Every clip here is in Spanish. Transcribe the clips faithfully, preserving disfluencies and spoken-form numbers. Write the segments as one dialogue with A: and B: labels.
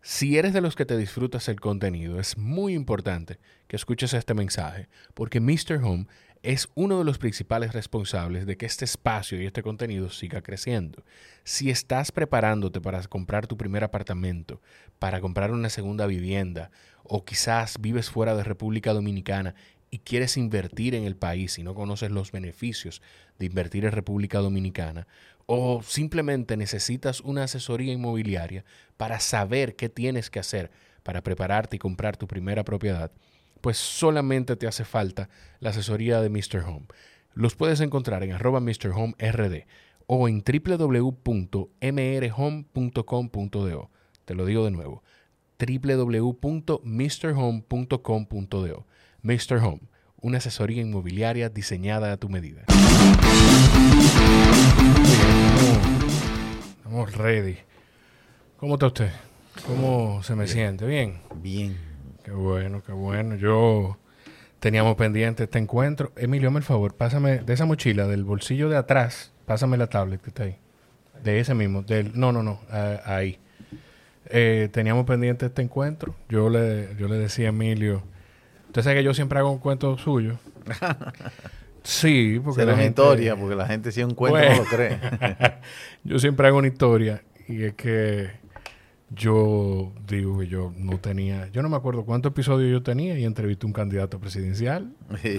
A: Si eres de los que te disfrutas el contenido, es muy importante que escuches este mensaje, porque míster Home es uno de los principales responsables de que este espacio y este contenido siga creciendo. Si estás preparándote para comprar tu primer apartamento, para comprar una segunda vivienda, o quizás vives fuera de República Dominicana y quieres invertir en el país y no conoces los beneficios de invertir en República Dominicana, o simplemente necesitas una asesoría inmobiliaria para saber qué tienes que hacer para prepararte y comprar tu primera propiedad, pues solamente te hace falta la asesoría de míster Home. Los puedes encontrar en arroba míster Home R D o en w w w punto m r home punto com punto do. Te lo digo de nuevo, w w w punto mister home punto com punto do. míster Home, una asesoría inmobiliaria diseñada a tu medida. Estamos ready. ¿Cómo está usted? ¿Cómo se me
B: Bien.
A: siente? ¿Bien?
B: Bien.
A: Qué bueno, qué bueno. Yo teníamos pendiente este encuentro. Emilio, hazme el favor, pásame de esa mochila, del bolsillo de atrás, pásame la tablet que está ahí. De ese mismo. Del, no, no, no, a- ahí. Eh, teníamos pendiente este encuentro. Yo le, yo le decía a Emilio, usted sabe que yo siempre hago un cuento suyo. Sí, porque
B: Será
A: la
B: una
A: gente...
B: historia, porque la gente si un cuento
A: Bueno.
B: no lo cree.
A: Yo siempre hago una historia y es que yo digo que yo no tenía, yo no me acuerdo cuántos episodios yo tenía y entrevisté un candidato presidencial.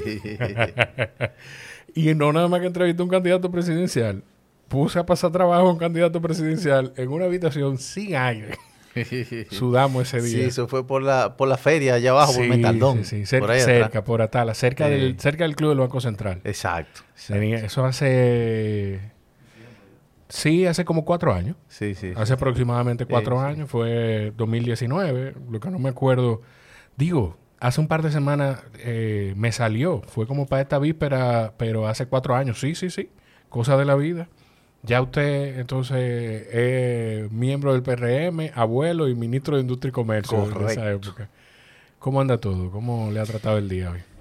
A: Y no nada más que entrevisté un candidato presidencial, puse a pasar trabajo a un candidato presidencial en una habitación sin aire. Sudamos ese
B: Sí,
A: día.
B: eso fue por la por la feria allá abajo, por Metaldón.
A: Sí, sí, cer-
B: por ahí
A: cerca,
B: atrás.
A: por Atala, cerca,
B: Sí.
A: del, cerca del Club del Banco Central.
B: Exacto. exacto.
A: Tenía- eso hace... Sí, hace como cuatro años.
B: Sí, sí.
A: Hace aproximadamente cuatro
B: Sí, sí.
A: años, fue dos mil diecinueve, lo que no me acuerdo. Digo, hace un par de semanas eh, me salió, fue como para esta víspera, pero hace cuatro años. Sí, sí, sí, cosa de la vida. Ya usted, entonces, es miembro del P R M, abuelo y ministro de Industria y Comercio en esa
B: Correcto.
A: época. ¿Cómo anda todo? ¿Cómo le ha tratado el día hoy?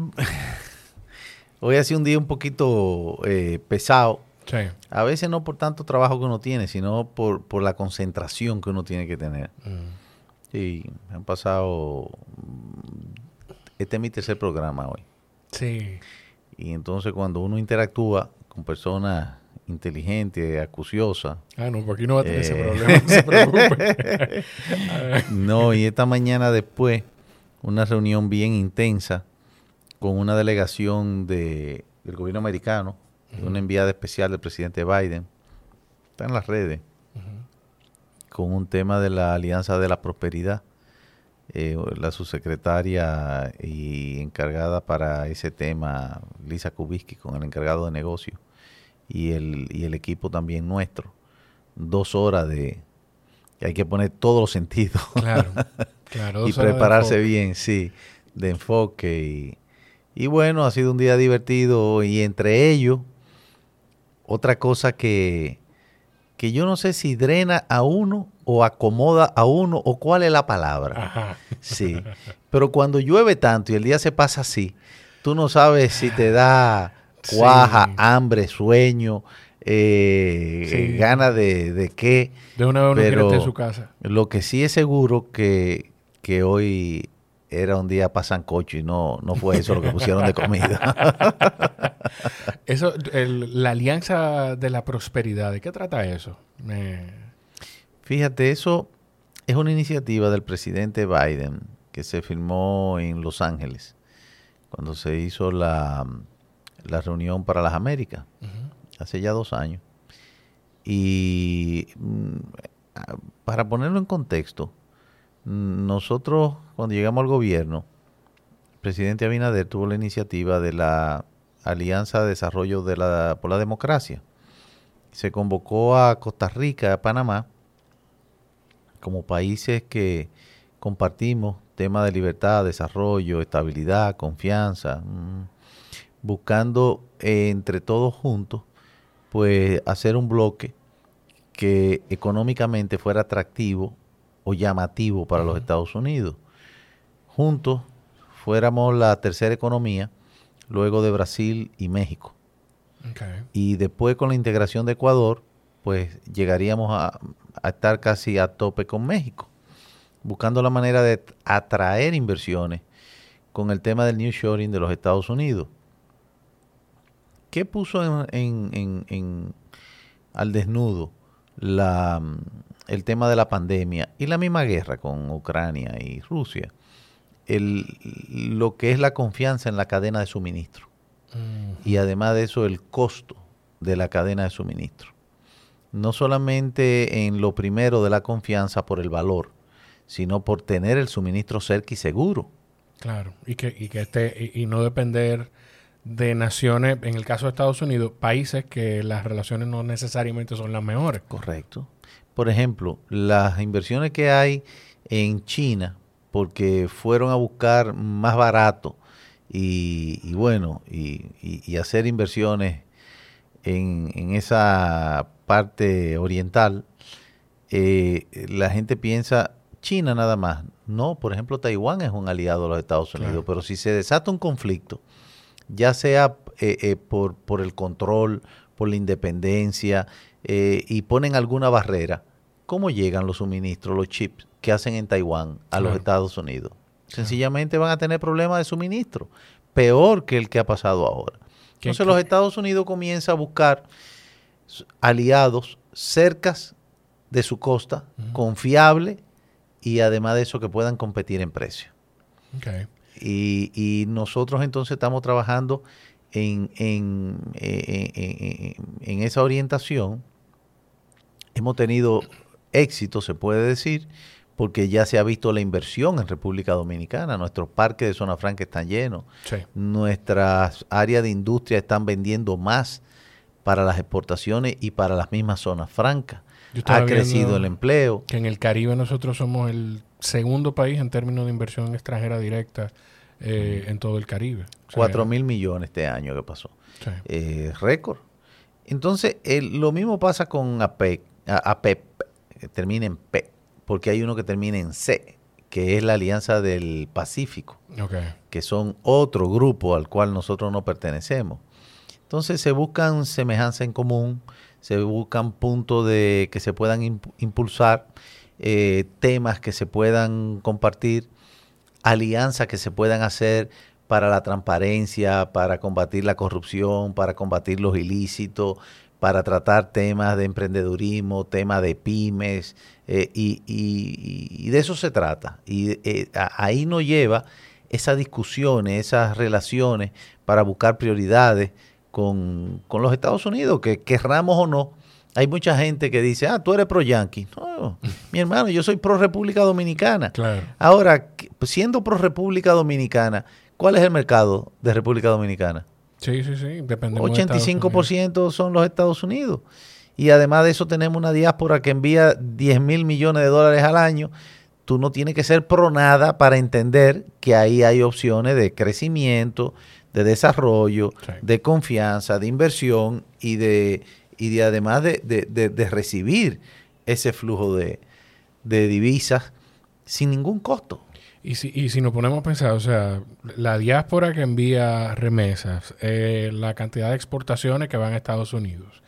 B: Hoy ha sido un día un poquito eh, pesado.
A: Sí.
B: A veces no por tanto trabajo que uno tiene, sino por, por la concentración que uno tiene que tener.
A: Mm.
B: Sí, me han pasado... mm, Este es mi tercer programa hoy.
A: Sí.
B: Y entonces cuando uno interactúa con personas inteligentes, acuciosas...
A: Ah, no, pues aquí no va a tener ese
B: Eh.
A: problema, no se preocupe.
B: No, y esta mañana después, una reunión bien intensa con una delegación de, del gobierno americano, de una enviada especial del presidente Biden, está en las redes, con un tema de la Alianza de la Prosperidad. Eh, la subsecretaria y encargada para ese tema, Lisa Kubitsky, con el encargado de negocio, y el, y el equipo también nuestro. Dos horas de... que hay que poner todos los sentidos.
A: Claro, claro.
B: Y
A: dos horas de
B: prepararse
A: enfoque.
B: bien, sí, de enfoque. Y, y bueno, ha sido un día divertido. Y entre ellos, otra cosa que, que yo no sé si drena a uno o acomoda a uno o cuál es la palabra.
A: Ajá.
B: Sí, pero cuando llueve tanto y el día se pasa así, tú no sabes si te da cuaja,
A: Sí.
B: hambre, sueño, eh,
A: Sí.
B: eh, ganas de, de qué.
A: De una vez uno quiere
B: Pero
A: estar en su casa.
B: lo que sí es seguro que, que hoy era un día para sancocho y no, no fue eso lo que pusieron de comida.
A: Eso, el- la Alianza de la Prosperidad, ¿de qué trata eso? Me-
B: Fíjate, eso es una iniciativa del presidente Biden que se firmó en Los Ángeles cuando se hizo la, la reunión para las Américas, hace ya dos años. Y mm, a- para ponerlo en contexto, mm, nosotros cuando llegamos al gobierno, el presidente Abinader tuvo la iniciativa de la Alianza de Desarrollo de la, por la Democracia. Se convocó a Costa Rica, a Panamá, como países que compartimos temas de libertad, desarrollo, estabilidad, confianza, mm, buscando eh, entre todos juntos, pues hacer un bloque que económicamente fuera atractivo o llamativo para los Estados Unidos. Juntos fuéramos la tercera economía, luego de Brasil y México.
A: Okay.
B: Y después con la integración de Ecuador, pues llegaríamos a, a estar casi a tope con México. buscando la manera de atraer inversiones con el tema del nearshoring de los Estados Unidos. ¿Qué puso en, en, en, en, al desnudo la, el tema de la pandemia y la misma guerra con Ucrania y Rusia? El, lo que es la confianza en la cadena de suministro. Uh-huh. Y además de eso, el costo de la cadena de suministro. No solamente en lo primero de la confianza por el valor, sino por tener el suministro cerca y seguro.
A: Claro, y que, y que esté, y, y no depender de naciones, en el caso de Estados Unidos, países que las relaciones no necesariamente son las mejores.
B: Correcto. Por ejemplo, las inversiones que hay en China, porque fueron a buscar más barato y, y bueno, y, y, y hacer inversiones en, en esa parte oriental, eh, la gente piensa China nada más. No, por ejemplo, Taiwán es un aliado de los Estados Unidos, claro. Pero si se desata un conflicto, ya sea eh, eh, por, por el control, por la independencia, eh, y ponen alguna barrera, ¿cómo llegan los suministros, los chips que hacen en Taiwán a claro. los Estados Unidos? Sencillamente van a tener problemas de suministro, peor que el que ha pasado ahora. Entonces los Estados Unidos comienzan a buscar aliados cercas de su costa, uh-huh. confiables, y además de eso que puedan competir en precio.
A: Okay.
B: Y, y nosotros entonces estamos trabajando en, en, en, en, en esa orientación. Hemos tenido éxito, se puede decir, porque ya se ha visto la inversión en República Dominicana. Nuestros parques de zona franca están llenos.
A: Sí.
B: Nuestras áreas de industria están vendiendo más para las exportaciones y para las mismas zonas francas. Ha crecido el empleo.
A: Que en el Caribe nosotros somos el segundo país en términos de inversión extranjera directa eh, en todo el Caribe.
B: O sea, Cuatro mil millones este año que pasó.
A: Sí.
B: Eh, récord. Entonces, el, lo mismo pasa con A P E C, A, APEP, que termina en P, porque hay uno que termina en C, que es la Alianza del Pacífico,
A: okay.
B: que son otro grupo al cual nosotros no pertenecemos. Entonces, se buscan semejanzas en común, se buscan puntos de que se puedan imp- impulsar, eh, temas que se puedan compartir, alianzas que se puedan hacer para la transparencia, para combatir la corrupción, para combatir los ilícitos, para tratar temas de emprendedurismo, temas de pymes, eh, y, y, y de eso se trata. Y eh, ahí nos lleva esas discusiones, esas relaciones para buscar prioridades con, con los Estados Unidos, que querramos o no. Hay mucha gente que dice, ah, tú eres pro-yanqui. No, mi hermano, yo soy pro-República Dominicana.
A: Claro.
B: Ahora, siendo pro-República Dominicana, ¿cuál es el mercado de República Dominicana?
A: Sí, sí, sí. Dependemos
B: ochenta y cinco por ciento
A: de
B: son los Estados Unidos. Y además de eso tenemos una diáspora que envía diez mil millones de dólares al año. Tú no tienes que ser pro nada para entender que ahí hay opciones de crecimiento, de desarrollo,
A: sí.
B: de confianza, de inversión y de y de además de, de, de, de recibir ese flujo de, de divisas sin ningún costo.
A: Y si, y si nos ponemos a pensar, o sea, la diáspora que envía remesas, eh, la cantidad de exportaciones que van a Estados Unidos,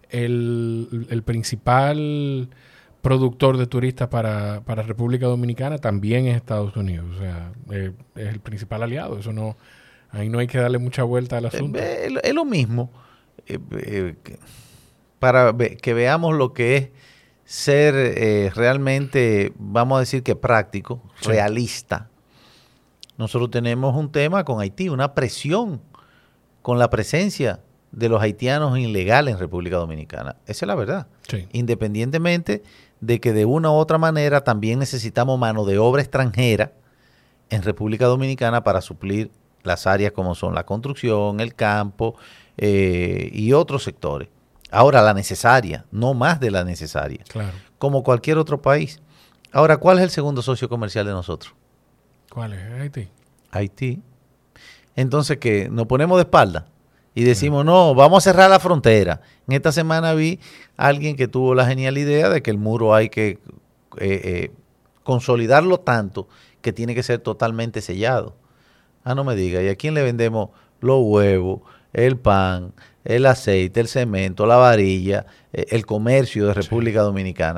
A: el, el principal productor de turistas para, para República Dominicana también es Estados Unidos. O sea, eh, es el principal aliado. Eso no, ahí no hay que darle mucha vuelta al asunto.
B: Eh, es lo mismo. Eh, eh, para ve, que veamos lo que es ser eh, realmente, vamos a decir que práctico, sí. realista. Nosotros tenemos un tema con Haití, una presión con la presencia de los haitianos ilegales en República Dominicana. Esa es la verdad.
A: Sí.
B: Independientemente de que de una u otra manera también necesitamos mano de obra extranjera en República Dominicana para suplir las áreas como son la construcción, el campo eh, y otros sectores. Ahora la necesaria, no más de la necesaria,
A: claro.
B: como cualquier otro país. Ahora, ¿cuál es el segundo socio comercial de nosotros?
A: ¿Cuál es? Haití.
B: Haití. Entonces, ¿qué? Nos ponemos de espalda y decimos, sí. no, vamos a cerrar la frontera. En esta semana vi a alguien que tuvo la genial idea de que el muro hay que eh, eh, consolidarlo tanto que tiene que ser totalmente sellado. Ah, no me diga, ¿y a quién le vendemos los huevos, el pan, el aceite, el cemento, la varilla, el comercio de República sí. Dominicana?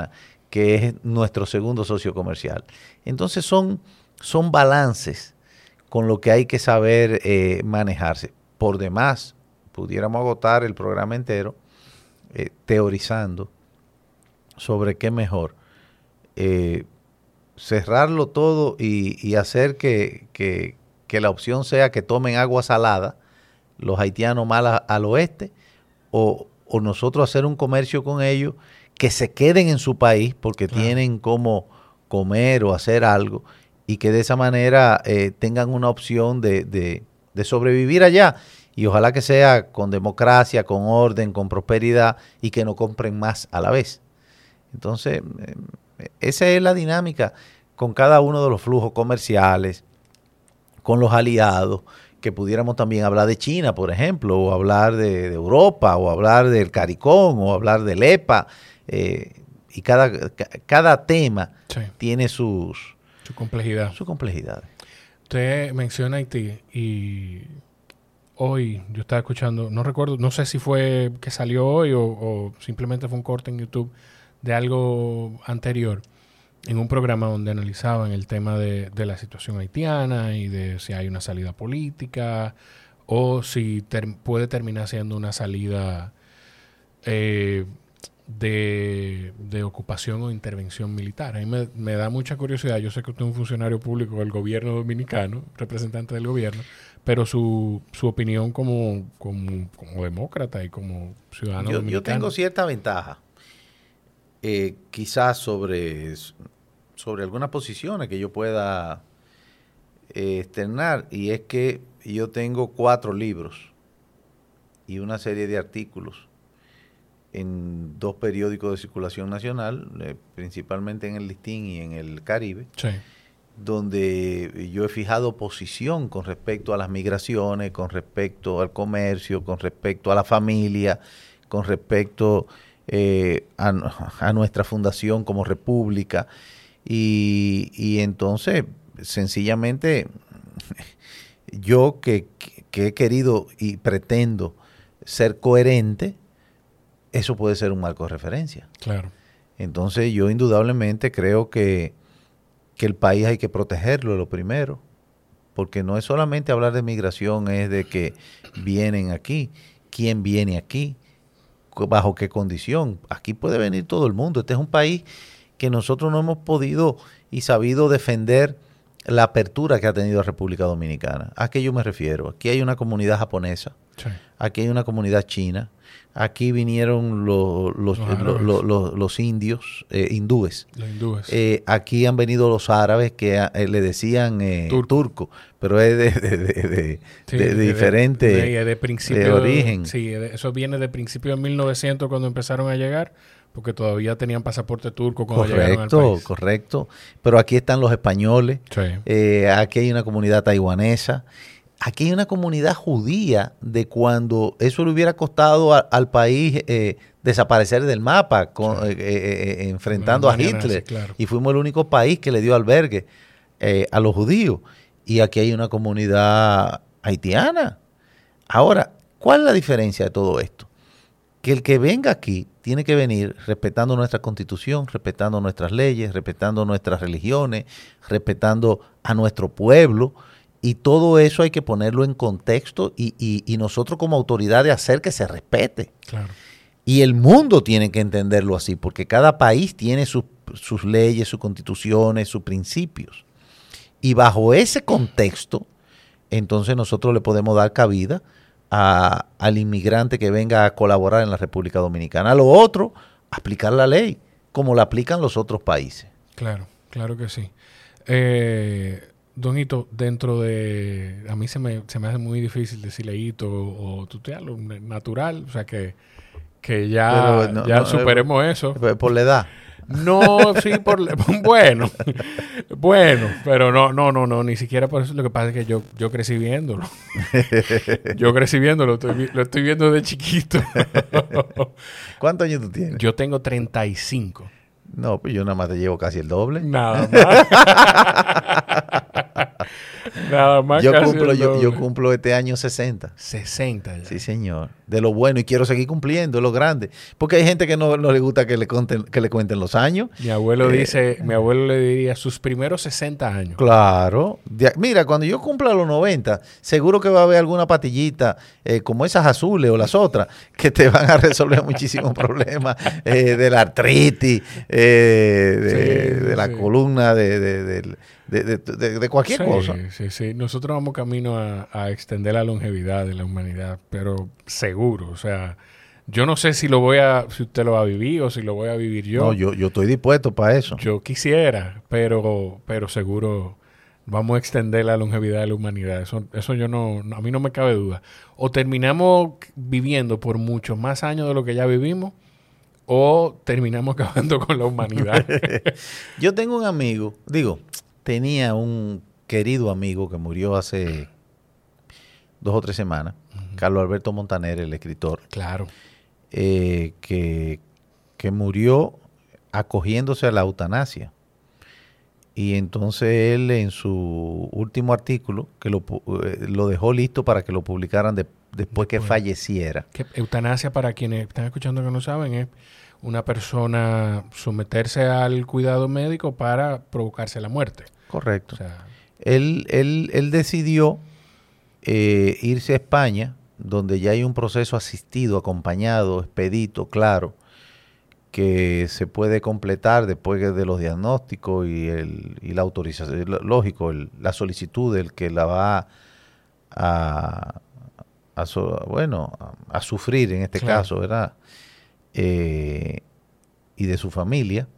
B: que es nuestro segundo socio comercial. Entonces son, son balances con lo que hay que saber eh, manejarse. Por demás, pudiéramos agotar el programa entero eh, teorizando sobre qué mejor. Eh, cerrarlo todo y, y hacer que, que, que la opción sea que tomen agua salada los haitianos más a, al oeste, o, o nosotros hacer un comercio con ellos, que se queden en su país porque claro. tienen cómo comer o hacer algo, y que de esa manera eh, tengan una opción de, de, de sobrevivir allá, y ojalá que sea con democracia, con orden, con prosperidad, y que no compren más a la vez. Entonces, eh, esa es la dinámica con cada uno de los flujos comerciales, con los aliados, que pudiéramos también hablar de China, por ejemplo, o hablar de, de Europa, o hablar del CARICOM, o hablar del E P A, eh, y cada, cada tema sí. tiene sus...
A: Su complejidad.
B: Su complejidad.
A: Usted menciona Haití, y hoy yo estaba escuchando, no recuerdo, no sé si fue que salió hoy o, o simplemente fue un corte en YouTube de algo anterior, en un programa donde analizaban el tema de, de la situación haitiana y de si hay una salida política o si ter, puede terminar siendo una salida eh, de, de ocupación o intervención militar. A mí me, me da mucha curiosidad. Yo sé que usted es un funcionario público del gobierno dominicano, representante del gobierno, pero su, su opinión como, como, como demócrata y como ciudadano
B: yo,
A: dominicano.
B: Yo tengo cierta ventaja, eh, quizás sobre... sobre algunas posiciones que yo pueda eh, externar, y es que yo tengo cuatro libros y una serie de artículos en dos periódicos de circulación nacional, eh, principalmente en el Listín y en el Caribe,
A: sí.
B: donde yo he fijado posición con respecto a las migraciones, con respecto al comercio, con respecto a la familia, con respecto eh, a, a nuestra fundación como república. Y, y entonces, sencillamente, yo que, que he querido y pretendo ser coherente, eso puede ser un marco de referencia.
A: Claro.
B: Entonces, yo indudablemente creo que, que el país hay que protegerlo, lo primero, porque no es solamente hablar de migración, es de que vienen aquí, quién viene aquí, bajo qué condición. Aquí puede venir todo el mundo. Este es un país que nosotros no hemos podido y sabido defender la apertura que ha tenido la República Dominicana. ¿A qué yo me refiero? Aquí hay una comunidad japonesa, sí. Aquí hay una comunidad china, aquí vinieron los, los, los, los, los, los, los indios, eh, hindúes.
A: Los hindúes.
B: Eh, aquí han venido los árabes que eh, le decían eh, turco. turco, pero es de, de, de, de, sí, de, de diferente
A: de, de, de, principio,
B: de origen.
A: Sí, eso viene de principio de mil novecientos cuando empezaron a llegar, porque todavía tenían pasaporte turco cuando
B: correcto,
A: llegaron al país.
B: Correcto, correcto. Pero aquí están los españoles,
A: sí.
B: eh, aquí hay una comunidad taiwanesa, aquí hay una comunidad judía de cuando eso le hubiera costado a, al país eh, desaparecer del mapa, con, sí. eh, eh, enfrentando a Hitler.
A: Nazi, claro.
B: Y fuimos el único país que le dio albergue eh, a los judíos. Y aquí hay una comunidad haitiana. Ahora, ¿cuál es la diferencia de todo esto? Que el que venga aquí tiene que venir respetando nuestra constitución, respetando nuestras leyes, respetando nuestras religiones, respetando a nuestro pueblo, y todo eso hay que ponerlo en contexto y, y, y nosotros como autoridades hacer que se respete.
A: Claro.
B: Y el mundo tiene que entenderlo así, porque cada país tiene sus, sus leyes, sus constituciones, sus principios. Y bajo ese contexto, entonces nosotros le podemos dar cabida A, al inmigrante que venga a colaborar en la República Dominicana. A lo otro, aplicar la ley, como la aplican los otros países.
A: Claro, claro que sí. Eh, Don Hito, dentro de... A mí se me, se me hace muy difícil decirle Hito o, o tutearlo, natural, o sea que, que ya, Pero no, ya no, superemos eh, eso.
B: Por la edad.
A: No, sí, por bueno, bueno, pero no, no, no, no, ni siquiera por eso. Lo que pasa es que yo, yo crecí viéndolo. Yo crecí viéndolo, estoy, lo estoy viendo de chiquito.
B: ¿Cuántos años tú tienes?
A: Yo tengo treinta y cinco.
B: No, pues yo nada más te llevo casi el doble.
A: Nada más. Nada más
B: yo,
A: casi
B: cumplo,
A: el
B: yo, yo
A: doble.
B: cumplo este año sesenta.
A: sesenta ya.
B: Sí, señor. De lo bueno y quiero seguir cumpliendo, es lo grande. Porque hay gente que no, no le gusta que le, conten, que le cuenten los años.
A: Mi abuelo
B: Eh,
A: dice, mi abuelo le diría sus primeros sesenta años.
B: Claro. De- mira, cuando yo cumpla los noventa, seguro que va a haber alguna patillita, eh, como esas azules o las otras, que te van a resolver muchísimos problemas eh, de la artritis, eh, de,
A: Sí,
B: de la
A: sí.
B: columna, de, de, de, de- de- de- de cualquier
A: Sí,
B: cosa.
A: sí, sí. Nosotros vamos camino a, a extender la longevidad de la humanidad, pero seguro. O sea, yo no sé si lo voy a, si usted lo va a vivir o si lo voy a vivir yo.
B: No, yo, yo estoy dispuesto para eso.
A: Yo quisiera, pero, pero seguro vamos a extender la longevidad de la humanidad. Eso, eso yo no, no- a mí no me cabe duda. O terminamos viviendo por muchos más años de lo que ya vivimos, o terminamos acabando con la humanidad.
B: Yo tengo un amigo, digo, tenía un querido amigo que murió hace dos o tres semanas, Carlos Alberto Montaner, el escritor,
A: Claro.
B: eh, que, que murió acogiéndose a la eutanasia. Y entonces él en su último artículo, que lo, pu- eh, lo dejó listo para que lo publicaran de- después que
A: Después.
B: falleciera.
A: Que eutanasia, para quienes están escuchando que no saben, es una persona someterse al cuidado médico para provocarse la muerte.
B: Correcto.
A: O sea,
B: Él, él, él decidió eh, irse a España, donde ya hay un proceso asistido, acompañado, expedito, claro, que se puede completar después de los diagnósticos y, el, y la autorización, lo- lógico, el- la solicitud del que la va a, a so- bueno, a, a sufrir en este
A: Claro.
B: caso, ¿verdad? Eh, y de su familia.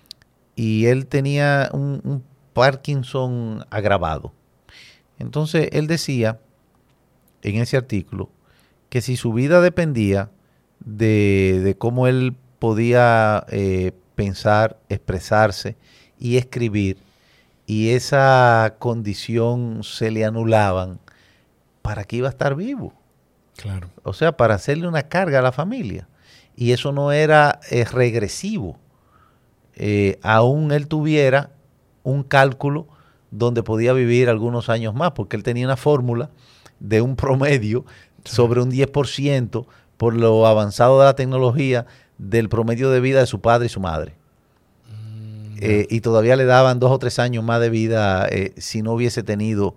B: Y él tenía un, un Parkinson agravado. Entonces él decía en ese artículo que si su vida dependía de, de cómo él podía eh, pensar, expresarse y escribir, y esa condición se le anulaban, ¿para qué iba a estar vivo?
A: claro.
B: O sea, para hacerle una carga a la familia. Y eso no era eh, regresivo. Eh, aún él tuviera un cálculo donde podía vivir algunos años más, porque él tenía una fórmula de un promedio sobre un diez por ciento por lo avanzado de la tecnología del promedio de vida de su padre y su madre.
A: Mm,
B: Eh, y todavía le daban dos o tres años más de vida eh, si no hubiese tenido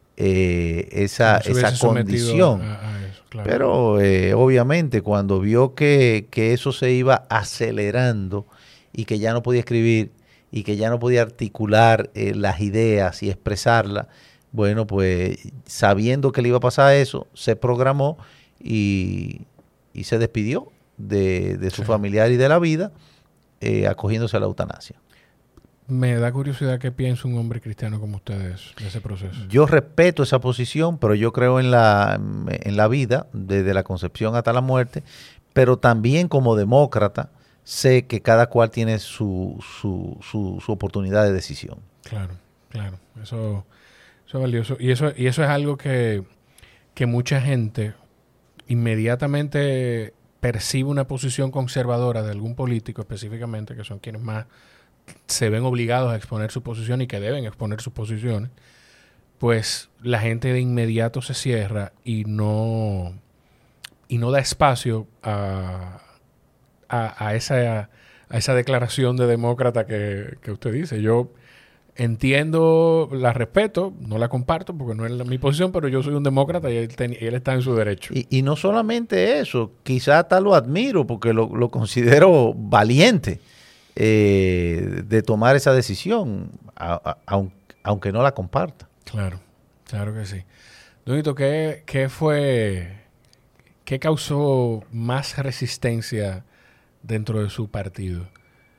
B: eh, esa,
A: no se hubiese
B: esa
A: sometido
B: condición.
A: a- a eso, claro.
B: Pero eh, obviamente cuando vio que, que eso se iba acelerando y que ya no podía escribir y que ya no podía articular eh, las ideas y expresarlas, bueno, pues sabiendo que le iba a pasar eso, se programó y, y se despidió de, de su
A: Sí.
B: familiar y de la vida, eh, acogiéndose a la eutanasia.
A: Me da curiosidad qué piensa un hombre cristiano como ustedes de ese proceso.
B: Yo respeto esa posición, pero yo creo en la, en la vida, desde la concepción hasta la muerte, pero también como demócrata sé que cada cual tiene su, su, su, su oportunidad de decisión.
A: Claro, claro. Eso, eso es valioso. Y eso, y eso es algo que, que mucha gente inmediatamente percibe una posición conservadora de algún político específicamente, que son quienes más se ven obligados a exponer su posición y que deben exponer sus posiciones, pues la gente de inmediato se cierra y no, y no da espacio a, a, a esa, a esa declaración de demócrata que, que usted dice. Yo entiendo, la respeto, no la comparto porque no es la- mi posición, pero yo soy un demócrata y él, ten- y él está en su derecho.
B: Y, y no solamente eso, quizás hasta lo admiro porque lo, lo considero valiente eh, de tomar esa decisión, a- a- aun- aunque no la comparta.
A: Claro, claro que sí. Donito, ¿qué, qué fue, qué causó más resistencia dentro de su partido?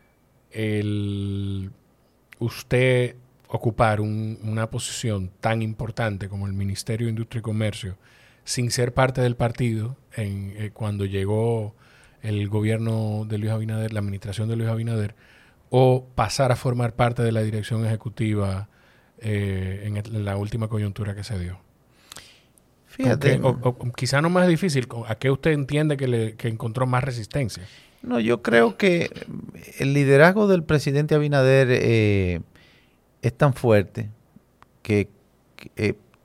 A: El usted ocupar un- una posición tan importante como el Ministerio de Industria y Comercio sin ser parte del partido en, eh, cuando llegó el gobierno de Luis Abinader, la administración de Luis Abinader, o pasar a formar parte de la dirección ejecutiva eh, en, el- en la última coyuntura que se dio.
B: Fíjate,
A: O, o- o quizá no más difícil, ¿a qué usted entiende que, le, que encontró más resistencia?
B: no, yo creo que el liderazgo del presidente Abinader eh, es tan fuerte que, que, eh,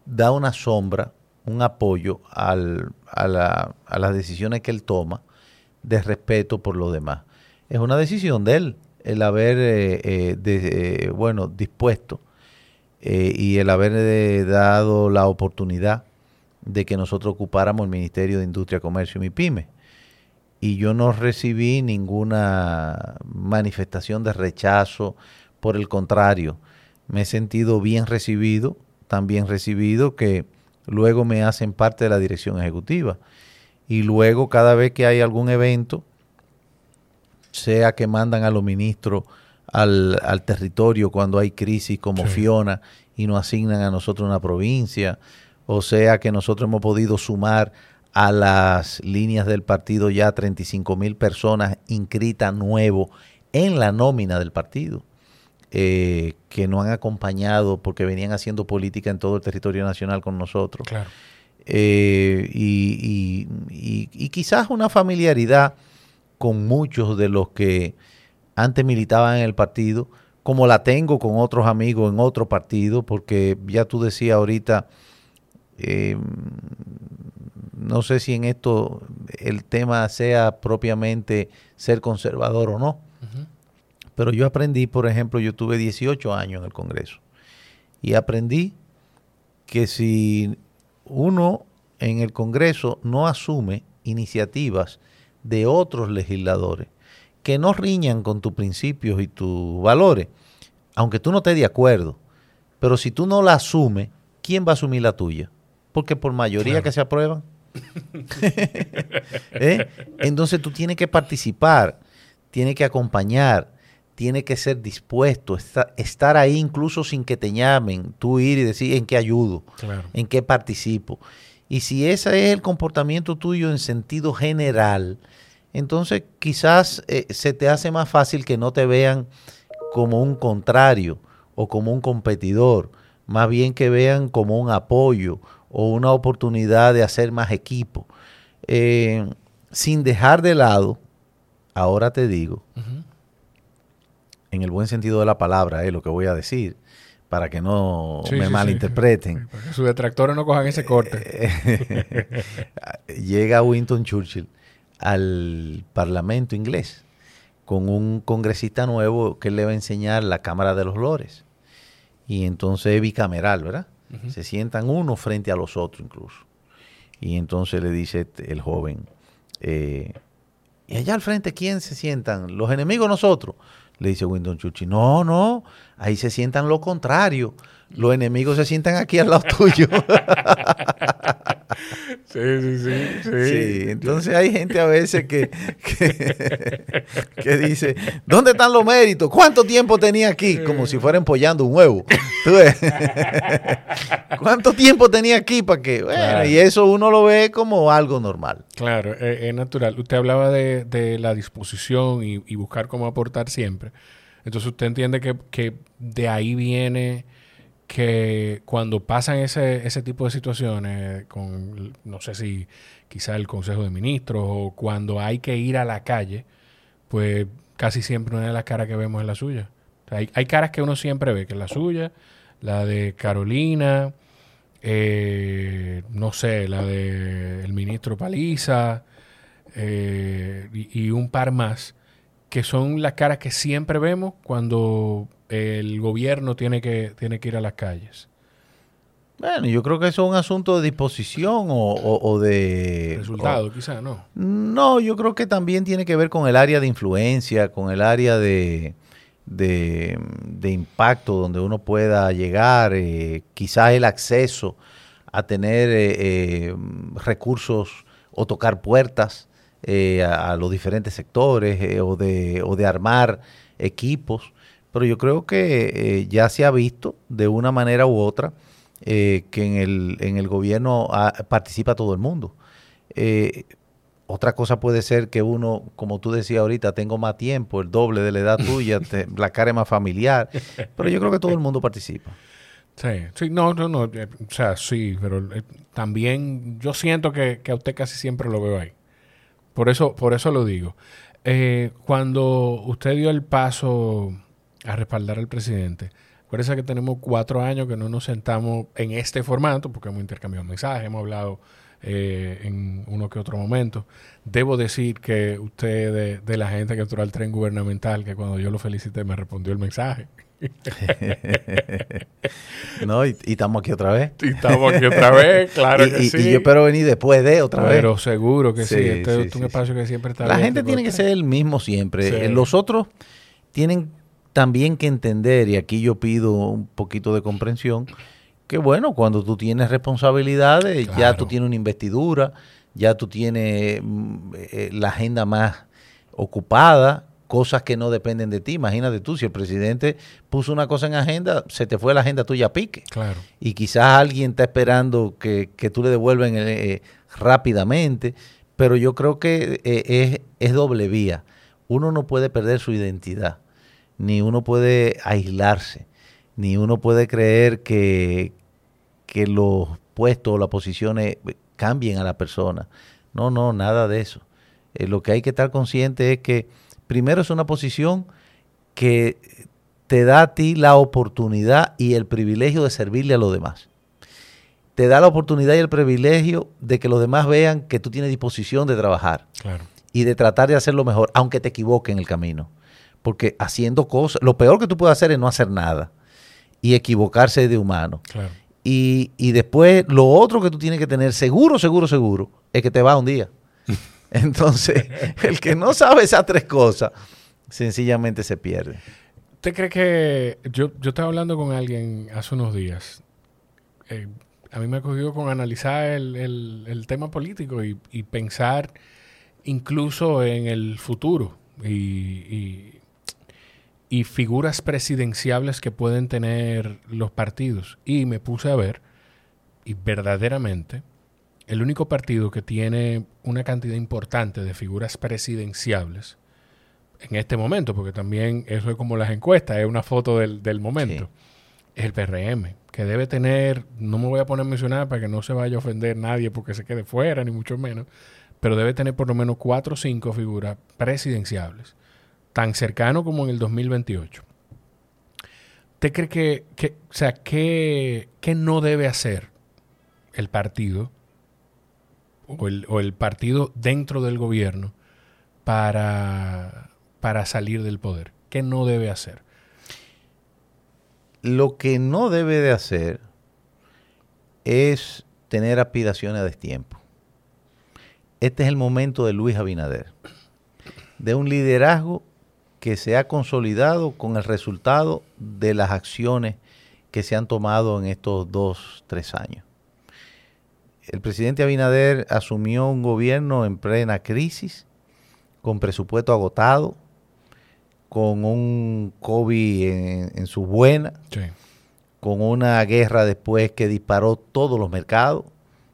B: da una sombra, un apoyo al, a, la, a las decisiones que él toma de respeto por los demás. Es una decisión de él, el haber, eh, eh, de, eh, bueno, dispuesto eh, y el haber eh, dado la oportunidad de que nosotros ocupáramos el Ministerio de Industria, Comercio y MIPYME. Y yo no recibí ninguna manifestación de rechazo, por el contrario, me he sentido bien recibido, tan bien recibido que luego me hacen parte de la dirección ejecutiva. Y luego cada vez que hay algún evento, sea que mandan a los ministros al, al territorio cuando hay crisis como sí. Fiona y nos asignan a nosotros una provincia, o sea que nosotros hemos podido sumar a las líneas del partido ya treinta y cinco mil personas inscritas nuevos en la nómina del partido, eh, que nos han acompañado porque venían haciendo política en todo el territorio nacional con nosotros.
A: Claro.
B: Eh, y, y, y, y quizás una familiaridad con muchos de los que antes militaban en el partido, como la tengo con otros amigos en otro partido, porque ya tú decías ahorita, eh, no sé si en esto el tema sea propiamente ser conservador o no, uh-huh. pero yo aprendí, por ejemplo, yo tuve dieciocho años en el Congreso y aprendí que si uno en el Congreso no asume iniciativas de otros legisladores que no riñan con tus principios y tus valores, aunque tú no estés de acuerdo, pero si tú no la asumes, ¿quién va a asumir la tuya? Porque por mayoría claro. que se aprueban. ¿Eh? Entonces tú tienes que participar, tienes que acompañar, tienes que ser dispuesto, estar, estar ahí incluso sin que te llamen, tú ir y decir en qué ayudo, claro. en qué participo. Y si ese es el comportamiento tuyo en sentido general, entonces quizás eh, se te hace más fácil que no te vean como un contrario o como un competidor, más bien que vean como un apoyo o una oportunidad de hacer más equipo. Eh, sin dejar de lado, ahora te digo, uh-huh. en el buen sentido de la palabra, es eh, lo que voy a decir, para que no sí, me sí, malinterpreten.
A: Sí. Para que sus detractores no cojan ese corte.
B: Llega Winston Churchill al Parlamento inglés con un congresista nuevo que le va a enseñar la Cámara de los Lores. Y entonces es bicameral, ¿verdad? Uh-huh. Se sientan unos frente a los otros incluso. Y entonces le dice el joven, eh, ¿y allá al frente quién se sientan? ¿Los enemigos nosotros? Le dice Winston Churchill, no, no, ahí se sientan lo contrario. Los enemigos se sientan aquí al lado tuyo.
A: Sí, sí, sí, sí.
B: Sí, entonces hay gente a veces que, que, que dice, ¿dónde están los méritos? ¿Cuánto tiempo tenía aquí? Como si fuera empollando un huevo. ¿Tú ves? ¿Cuánto tiempo tenía aquí para qué? Bueno, claro. Y eso uno lo ve como algo normal.
A: Claro, es, es natural. Usted hablaba de, de la disposición y, y buscar cómo aportar siempre. Entonces usted entiende que, que de ahí viene que cuando pasan ese, ese tipo de situaciones, con no sé si quizá el Consejo de Ministros o cuando hay que ir a la calle, pues casi siempre una de las caras que vemos es la suya. O sea, hay, hay caras que uno siempre ve, que es la suya, la de Carolina, eh, no sé, la de el ministro Paliza eh, y, y un par más, que son las caras que siempre vemos cuando el gobierno tiene que, tiene que ir a las calles.
B: Bueno, yo creo que eso es un asunto de disposición o, o, o de...
A: Resultado,
B: o,
A: quizá, ¿no?
B: No, yo creo que también tiene que ver con el área de influencia, con el área de, de, de impacto donde uno pueda llegar, eh, quizás el acceso a tener eh, eh, recursos o tocar puertas eh, a, a los diferentes sectores eh, o, de, o de armar equipos. Pero yo creo que eh, ya se ha visto de una manera u otra eh, que en el, en el gobierno ha, participa todo el mundo. Eh, otra cosa puede ser que uno, como tú decías ahorita, tengo más tiempo, el doble de la edad tuya, te, la cara es más familiar, pero yo creo que todo el mundo participa.
A: Sí, sí, no, no, no, eh, o sea, sí, pero eh, también yo siento que, que a usted casi siempre lo veo ahí. Por eso, por eso lo digo. Eh, cuando usted dio el paso a respaldar al presidente, Por eso es que tenemos cuatro años que no nos sentamos en este formato, porque hemos intercambiado mensajes, hemos hablado eh, en uno que otro momento. Debo decir que usted de, de la gente que entró al tren gubernamental, que cuando yo lo felicité me respondió el mensaje.
B: No, y, y estamos aquí otra vez.
A: Y estamos aquí otra vez, claro
B: y,
A: que
B: y,
A: sí.
B: Y yo espero venir después de otra vez.
A: Pero seguro que sí.
B: Sí,
A: Este
B: sí,
A: es un
B: sí,
A: espacio
B: sí.
A: que siempre está
B: La
A: abierto
B: gente tiene
A: para
B: que
A: usted.
B: ser el mismo siempre.
A: Sí.
B: Eh, Los otros tienen también que entender, y aquí yo pido un poquito de comprensión, que bueno, cuando tú tienes responsabilidades,
A: Claro.
B: ya tú tienes una investidura, ya tú tienes mm, eh, la agenda más ocupada, cosas que no dependen de ti. Imagínate tú, si el presidente puso una cosa en agenda, se te fue la agenda tuya a pique.
A: Claro.
B: Y quizás alguien está esperando que, que tú le devuelvas eh, rápidamente, pero yo creo que eh, es, es doble vía. Uno no puede perder su identidad, ni uno puede aislarse, ni uno puede creer que, que los puestos o las posiciones cambien a la persona. No, no, nada de eso. Eh, lo que hay que estar consciente es que primero es una posición que te da a ti la oportunidad y el privilegio de servirle a los demás. Te da la oportunidad y el privilegio de que los demás vean que tú tienes disposición de trabajar.
A: Claro.
B: Y de tratar de hacerlo mejor, aunque te equivoques en el camino. Porque haciendo cosas, lo peor que tú puedes hacer es no hacer nada y equivocarse de humano.
A: Claro.
B: Y, y después lo otro que tú tienes que tener seguro, seguro, seguro, es que te va un día. Entonces, el que no sabe esas tres cosas, sencillamente se pierde.
A: ¿Usted cree que... Yo, yo estaba hablando con alguien hace unos días. Eh, a mí me ha cogido con analizar el, el, el tema político y, y pensar incluso en el futuro y, y, y figuras presidenciables que pueden tener los partidos. Y me puse a ver, y verdaderamente, el único partido que tiene una cantidad importante de figuras presidenciables en este momento, porque también eso es como las encuestas, es una foto del, del momento, sí. Es el P R M, que debe tener, no me voy a poner a mencionar para que no se vaya a ofender nadie porque se quede fuera, ni mucho menos, pero debe tener por lo menos cuatro o cinco figuras presidenciables, tan cercano como en el dos mil veintiocho. ¿Usted cree que, que o sea, qué, qué no debe hacer el partido o el, o el partido dentro del gobierno para, para salir del poder? ¿Qué no debe hacer?
B: Lo que no debe de hacer es tener aspiraciones a destiempo. Este es el momento de Luis Abinader, de un liderazgo que se ha consolidado con el resultado de las acciones que se han tomado en estos dos, tres años. El presidente Abinader asumió un gobierno en plena crisis, con presupuesto agotado, con un COVID en, en su buena,
A: Sí.
B: con una guerra después que disparó todos los mercados.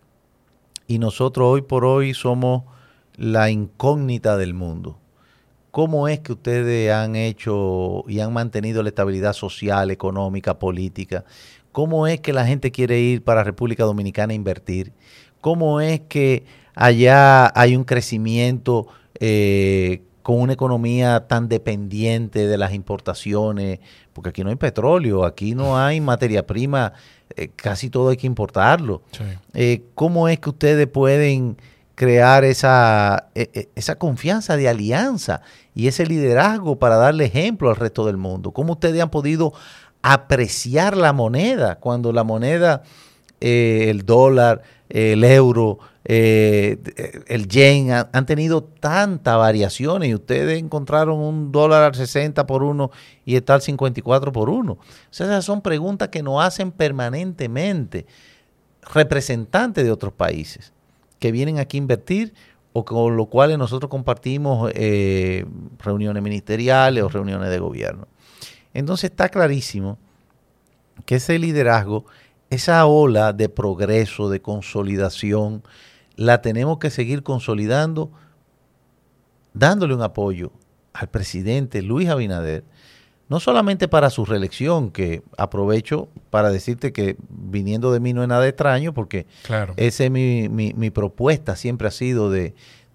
B: Y nosotros hoy por hoy somos la incógnita del mundo. ¿Cómo es que ustedes han hecho y han mantenido la estabilidad social, económica, política? ¿Cómo es que la gente quiere ir para República Dominicana a invertir? ¿Cómo es que allá hay un crecimiento eh, con una economía tan dependiente de las importaciones? Porque aquí no hay petróleo, aquí no hay materia prima, eh, casi todo hay que importarlo.
A: Sí.
B: Eh, ¿Cómo es que ustedes pueden crear esa, eh, esa confianza de alianza y ese liderazgo para darle ejemplo al resto del mundo? ¿Cómo ustedes han podido apreciar la moneda cuando la moneda, eh, el dólar, el euro, eh, el yen han, han tenido tantas variaciones y ustedes encontraron un dólar al sesenta por uno y está al cincuenta y cuatro por uno? O sea, esas son preguntas que nos hacen permanentemente representantes de otros países que vienen aquí a invertir o con los cuales nosotros compartimos eh, reuniones ministeriales o reuniones de gobierno. Entonces está clarísimo que ese liderazgo, esa ola de progreso, de consolidación, la tenemos que seguir consolidando, dándole un apoyo al presidente Luis Abinader, no solamente para su reelección, que aprovecho para decirte que viniendo de mí no es nada extraño, porque
A: Claro.
B: esa es mi, mi, mi propuesta, siempre ha sido de,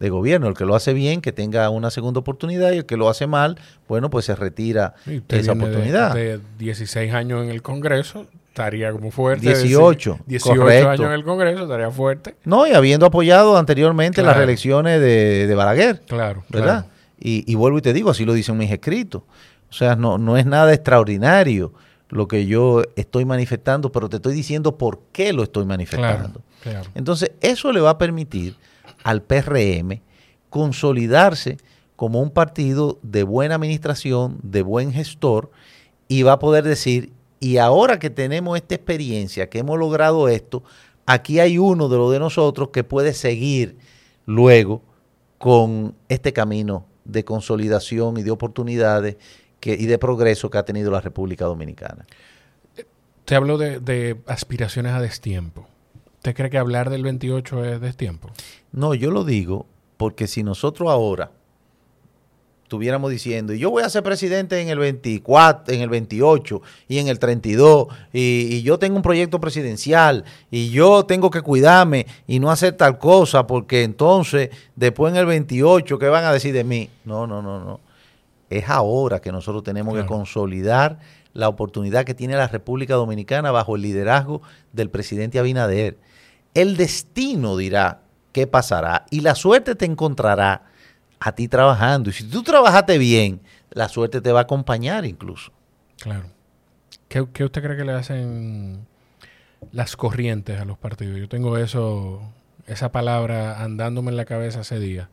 B: de gobierno. El que lo hace bien, que tenga una segunda oportunidad, y el que lo hace mal, bueno, pues se retira esa oportunidad.
A: De, de dieciséis años en el Congreso, estaría como fuerte.
B: dieciocho,
A: dieciocho
B: correcto.
A: años en el Congreso, estaría fuerte.
B: No, y habiendo apoyado anteriormente
A: Claro.
B: las reelecciones de, de Balaguer.
A: Claro,
B: ¿Verdad?
A: claro.
B: Y, y vuelvo y te digo, así lo dicen mis escritos. O sea, no, no es nada extraordinario lo que yo estoy manifestando, pero te estoy diciendo por qué lo estoy manifestando.
A: Claro, claro.
B: Entonces, eso le va a permitir al P R M consolidarse como un partido de buena administración, de buen gestor, y va a poder decir, y ahora que tenemos esta experiencia, que hemos logrado esto, aquí hay uno de los de nosotros que puede seguir luego con este camino de consolidación y de oportunidades que, y de progreso que ha tenido la República Dominicana.
A: Te hablo de, de aspiraciones a destiempo. ¿Usted cree que hablar del veintiocho es destiempo?
B: No, yo lo digo porque si nosotros ahora estuviéramos diciendo, yo voy a ser presidente en el veinticuatro, en el veintiocho y en el treinta y dos, y, y yo tengo un proyecto presidencial, y yo tengo que cuidarme y no hacer tal cosa, porque entonces, después en el veintiocho, ¿qué van a decir de mí? No, no, no, no. Es ahora que nosotros tenemos claro. que consolidar la oportunidad que tiene la República Dominicana bajo el liderazgo del presidente Abinader. El destino dirá qué pasará y la suerte te encontrará a ti trabajando. Y si tú trabajaste bien, la suerte te va a acompañar incluso.
A: Claro. ¿Qué, qué usted cree que le hacen las corrientes a los partidos? Yo tengo eso, esa palabra andándome en la cabeza hace días,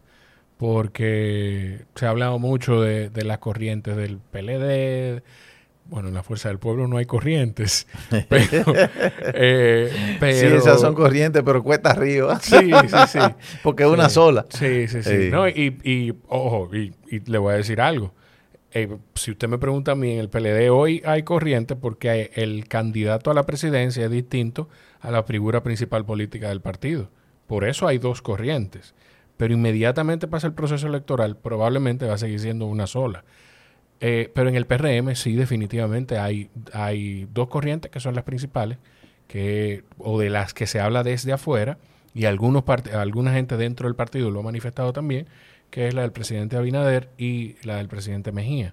A: porque se ha hablado mucho de, de las corrientes del P L D. Bueno, en la Fuerza del Pueblo no hay corrientes. Pero, eh, pero
B: sí, esas son corrientes, pero cuesta arriba.
A: Sí, sí, sí.
B: Porque es
A: sí.
B: una sola.
A: Sí, sí, sí.
B: sí.
A: No, y, y, ojo, y, y le voy a decir algo. Eh, si usted me pregunta a mí, en el P L D hoy hay corriente porque hay, el candidato a la presidencia es distinto a la figura principal política del partido. Por eso hay dos corrientes. Pero inmediatamente pasa el proceso electoral, probablemente va a seguir siendo una sola. Eh, pero en el P R M sí, definitivamente hay, hay dos corrientes que son las principales, que, o de las que se habla desde afuera, y algunos part- alguna gente dentro del partido lo ha manifestado también, que es la del presidente Abinader y la del presidente Mejía.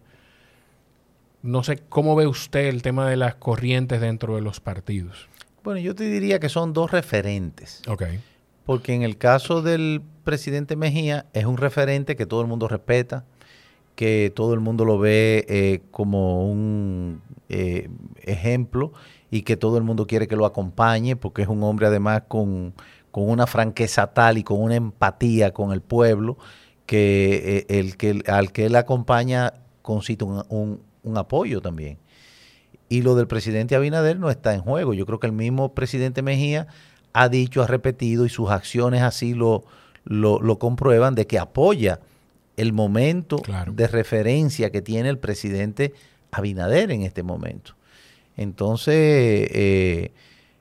A: No sé, ¿cómo ve usted el tema de las corrientes dentro de los partidos?
B: Bueno, yo te diría que son dos referentes.
A: Ok.
B: Porque en el caso del presidente Mejía es un referente que todo el mundo respeta, que todo el mundo lo ve eh, como un eh, ejemplo y que todo el mundo quiere que lo acompañe porque es un hombre además con, con una franqueza tal y con una empatía con el pueblo que, eh, el que al que él acompaña concita un, un, un apoyo también. Y lo del presidente Abinader no está en juego. Yo creo que el mismo presidente Mejía ha dicho, ha repetido y sus acciones así lo, lo, lo comprueban de que apoya el momento claro. de referencia que tiene el presidente Abinader en este momento. Entonces, eh,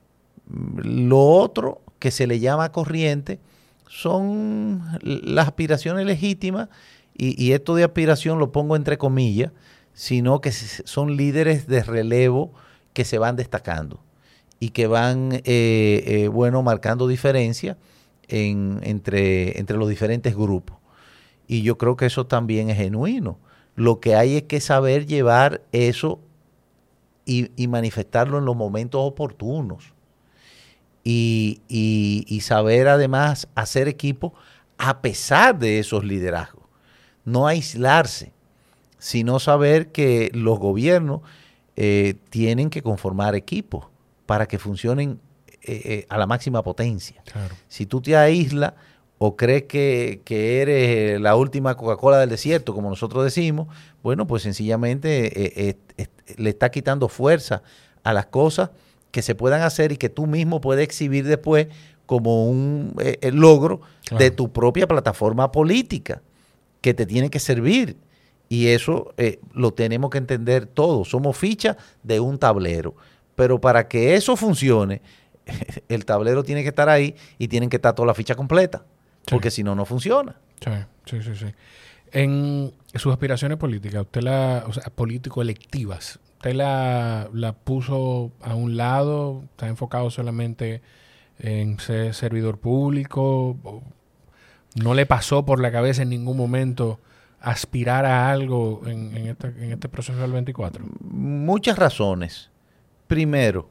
B: lo otro que se le llama corriente son las aspiraciones legítimas, y, y esto de aspiración lo pongo entre comillas, sino que son líderes de relevo que se van destacando y que van, eh, eh, bueno, marcando diferencia en, entre, entre los diferentes grupos. Y yo creo que eso también es genuino. Lo que hay es que saber llevar eso y, y manifestarlo en los momentos oportunos. Y, y, y saber además hacer equipo a pesar de esos liderazgos. No aislarse, sino saber que los gobiernos eh, tienen que conformar equipos para que funcionen eh, eh, a la máxima potencia.
A: Claro.
B: Si tú te aíslas o crees que, que eres la última Coca-Cola del desierto, como nosotros decimos, bueno, pues sencillamente eh, eh, eh, le está quitando fuerza a las cosas que se puedan hacer y que tú mismo puedes exhibir después como un eh, logro claro. de tu propia plataforma política, que te tiene que servir. Y eso eh, lo tenemos que entender todos. Somos fichas de un tablero. Pero para que eso funcione, el tablero tiene que estar ahí y tienen que estar toda la ficha completa. Sí. Porque si no, no funciona.
A: Sí, sí, sí, sí. En sus aspiraciones políticas, usted la, o sea, político-electivas, ¿usted la, la puso a un lado? ¿Está enfocado solamente en ser servidor público? ¿No le pasó por la cabeza en ningún momento aspirar a algo en, en, este, en este proceso del veinticuatro?
B: Muchas razones. Primero,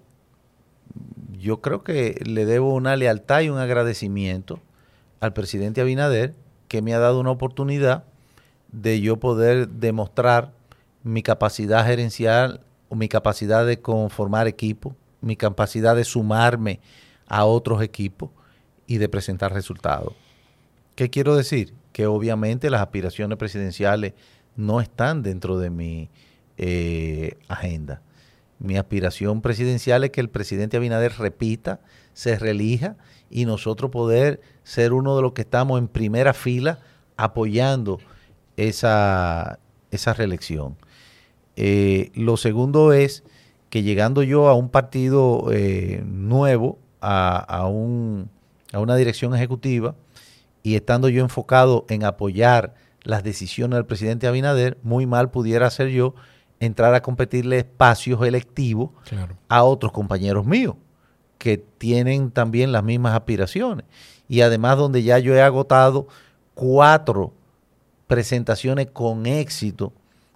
B: yo creo que le debo una lealtad y un agradecimiento al presidente Abinader, que me ha dado una oportunidad de yo poder demostrar mi capacidad gerencial, o mi capacidad de conformar equipos, mi capacidad de sumarme a otros equipos y de presentar resultados. ¿Qué quiero decir? Que obviamente las aspiraciones presidenciales no están dentro de mi eh, agenda. Mi aspiración presidencial es que el presidente Abinader repita, se reelija y nosotros poder ser uno de los que estamos en primera fila apoyando esa, esa reelección. Eh, lo segundo es que llegando yo a un partido eh, nuevo, a, a, un, a una dirección ejecutiva, y estando yo enfocado en apoyar las decisiones del presidente Abinader, muy mal pudiera ser yo entrar a competirle espacios electivos claro. a otros compañeros míos que tienen también las mismas aspiraciones. Y además donde ya yo he agotado cuatro presentaciones con éxito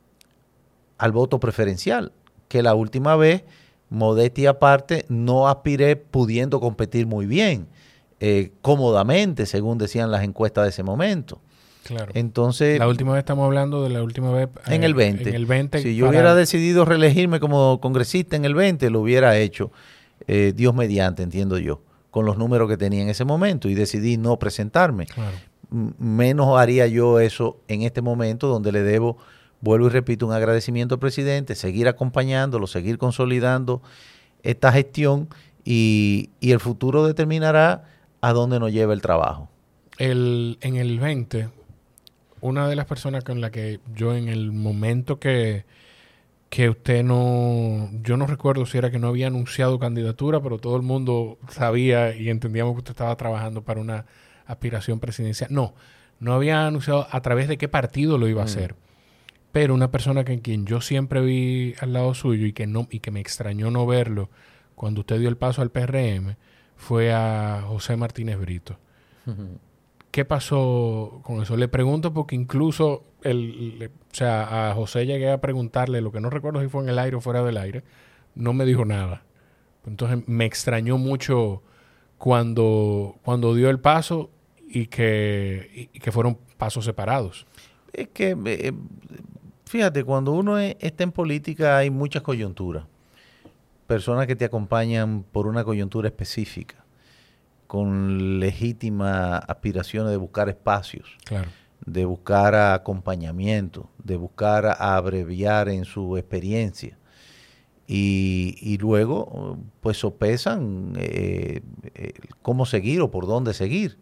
B: al voto preferencial, que la última vez, modestia aparte, no aspiré pudiendo competir muy bien, eh, cómodamente, según decían las encuestas de ese momento.
A: Claro.
B: Entonces,
A: la última vez estamos hablando de la última vez
B: eh, en el veinte.
A: En el veinte
B: si yo hubiera decidido reelegirme como congresista en el veinte, lo hubiera hecho, eh, Dios mediante, entiendo yo, con los números que tenía en ese momento, y decidí no presentarme.
A: Claro.
B: M- menos haría yo eso en este momento, donde le debo, vuelvo y repito, un agradecimiento al presidente, seguir acompañándolo, seguir consolidando esta gestión, y, y el futuro determinará a dónde nos lleva el trabajo.
A: El, en el veinte, una de las personas con la que yo en el momento que, que usted no, yo no recuerdo si era que no había anunciado candidatura, pero todo el mundo sabía y entendíamos que usted estaba trabajando para una aspiración presidencial. No, no había anunciado a través de qué partido lo iba a hacer. Mm. Pero una persona que en quien yo siempre vi al lado suyo y que no y que me extrañó no verlo cuando usted dio el paso al P R M fue a José Martínez Brito. Uh-huh. ¿Qué pasó con eso? Le pregunto porque incluso el, le, o sea, a José llegué a preguntarle, lo que no recuerdo si fue en el aire o fuera del aire, no me dijo nada. Entonces me extrañó mucho cuando, cuando dio el paso y que, y que fueron pasos separados.
B: Es que, eh, fíjate, cuando uno es, está en política hay muchas coyunturas. Personas que te acompañan por una coyuntura específica, con legítimas aspiraciones de buscar espacios,
A: claro.
B: de buscar acompañamiento, de buscar a abreviar en su experiencia. Y, y luego, pues, sopesan eh, eh, cómo seguir o por dónde seguir.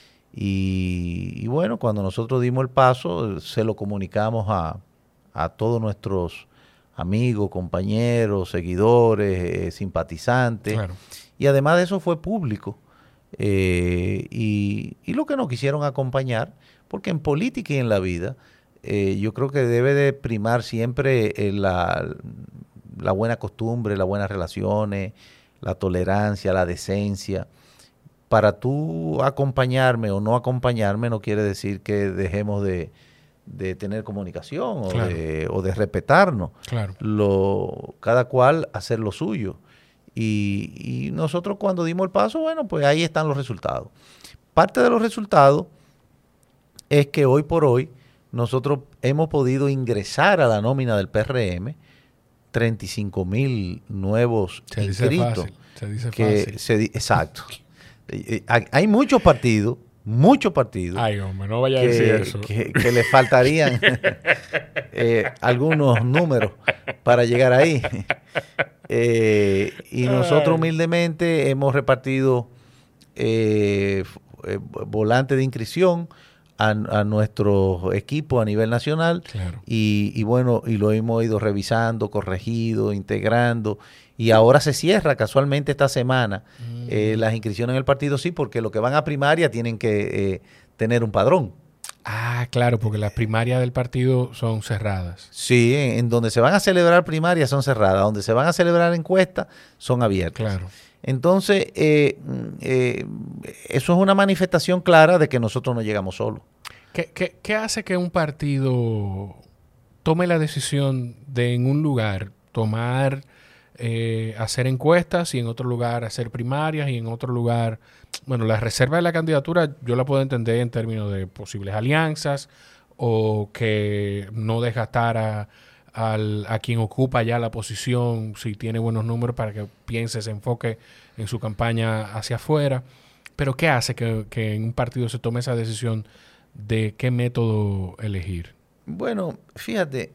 B: Y, y bueno, cuando nosotros dimos el paso, se lo comunicamos a, a todos nuestros amigos, compañeros, seguidores, eh, simpatizantes.
A: Claro.
B: Y además de eso fue público. Eh, y, y lo que nos quisieron acompañar, porque en política y en la vida, eh, yo creo que debe de primar siempre eh, la, la buena costumbre, las buenas relaciones, la tolerancia, la decencia. Para tú acompañarme o no acompañarme no quiere decir que dejemos de, de tener comunicación o,
A: claro.
B: de, o de respetarnos.
A: Claro.
B: Lo, cada cual hacer lo suyo. Y, y nosotros cuando dimos el paso, bueno, pues ahí están los resultados. Parte de los resultados es que hoy por hoy nosotros hemos podido ingresar a la nómina del P R M treinta y cinco mil nuevos
A: se
B: inscritos.
A: Dice fácil, se dice
B: que
A: fácil.
B: Se, exacto. Hay muchos partidos, muchos partidos.
A: Ay, hombre, no vaya
B: que,
A: a decir eso.
B: Que, que le faltarían eh, algunos números para llegar ahí. Eh, y nosotros humildemente hemos repartido eh, eh, volantes de inscripción a, a nuestro equipo a nivel nacional.
A: Claro.
B: y, y bueno, y lo hemos ido revisando, corregido, integrando. Y ahora se cierra casualmente esta semana mm. eh, las inscripciones en el partido, sí, porque los que van a primaria tienen que eh, tener un padrón.
A: Ah, claro, porque las primarias del partido son cerradas.
B: Sí, en, en donde se van a celebrar primarias son cerradas, donde se van a celebrar encuestas son abiertas.
A: Claro.
B: Entonces, eh, eh, eso es una manifestación clara de que nosotros no llegamos solos.
A: ¿Qué, qué, qué hace que un partido tome la decisión de en un lugar tomar, eh, hacer encuestas y en otro lugar hacer primarias y en otro lugar... Bueno, la reserva de la candidatura yo la puedo entender en términos de posibles alianzas o que no desgastar a, al, a quien ocupa ya la posición si tiene buenos números para que piense, se enfoque en su campaña hacia afuera. Pero ¿qué hace que, que en un partido se tome esa decisión de qué método elegir?
B: Bueno, fíjate,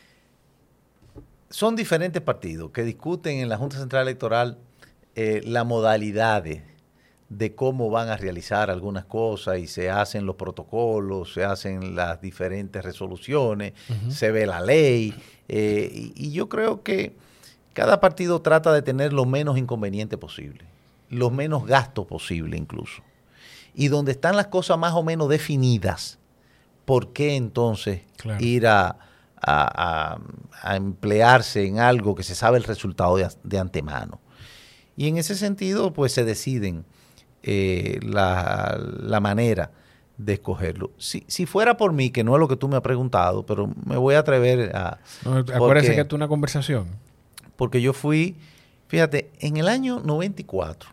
B: son diferentes partidos que discuten en la Junta Central Electoral eh, las modalidades de cómo van a realizar algunas cosas y se hacen los protocolos, se hacen las diferentes resoluciones, uh-huh. se ve la ley eh, y, y yo creo que cada partido trata de tener lo menos inconveniente posible, los menos gastos posible incluso. Y donde están las cosas más o menos definidas, ¿por qué entonces claro. ir a, a, a, a emplearse en algo que se sabe el resultado de, de antemano? Y en ese sentido pues se deciden Eh, la, la manera de escogerlo. Si, si fuera por mí, que no es lo que tú me has preguntado, pero me voy a atrever a...
A: No, acuérdese que esto es una conversación.
B: Porque yo fui, fíjate, en el año noventa y cuatro,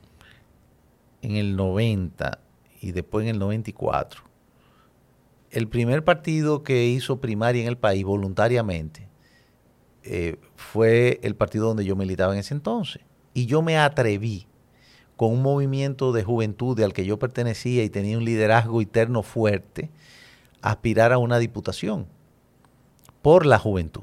B: en el noventa y después en el noventa y cuatro, el primer partido que hizo primaria en el país voluntariamente eh, fue el partido donde yo militaba en ese entonces. Y yo me atreví con un movimiento de juventud al que yo pertenecía y tenía un liderazgo interno fuerte, aspirar a una diputación por la juventud.